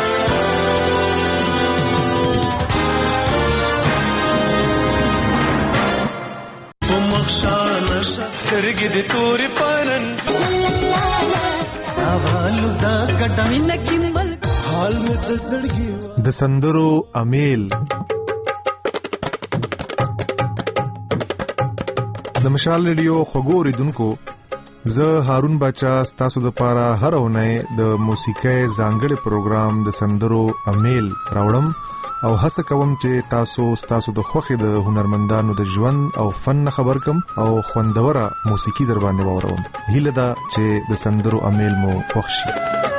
سترګې د تورې پرن اوالو زګډا منکې مل حال مې د سړګي د سندرو امیل د مشال ریډیو خبرو دونکو زه هارون بچا ستاسو د پاره هر اونۍ د موسیقۍ ځانګړي پروګرام د سندرو امیل راوړم او هڅه کوم چې تاسو د خوښي د هنرمندانو د ژوند او فن خبر کم او خوندوره موسیقي در باندې واوروم. هیله ده چې د سندرو امیل مو خوښ شي.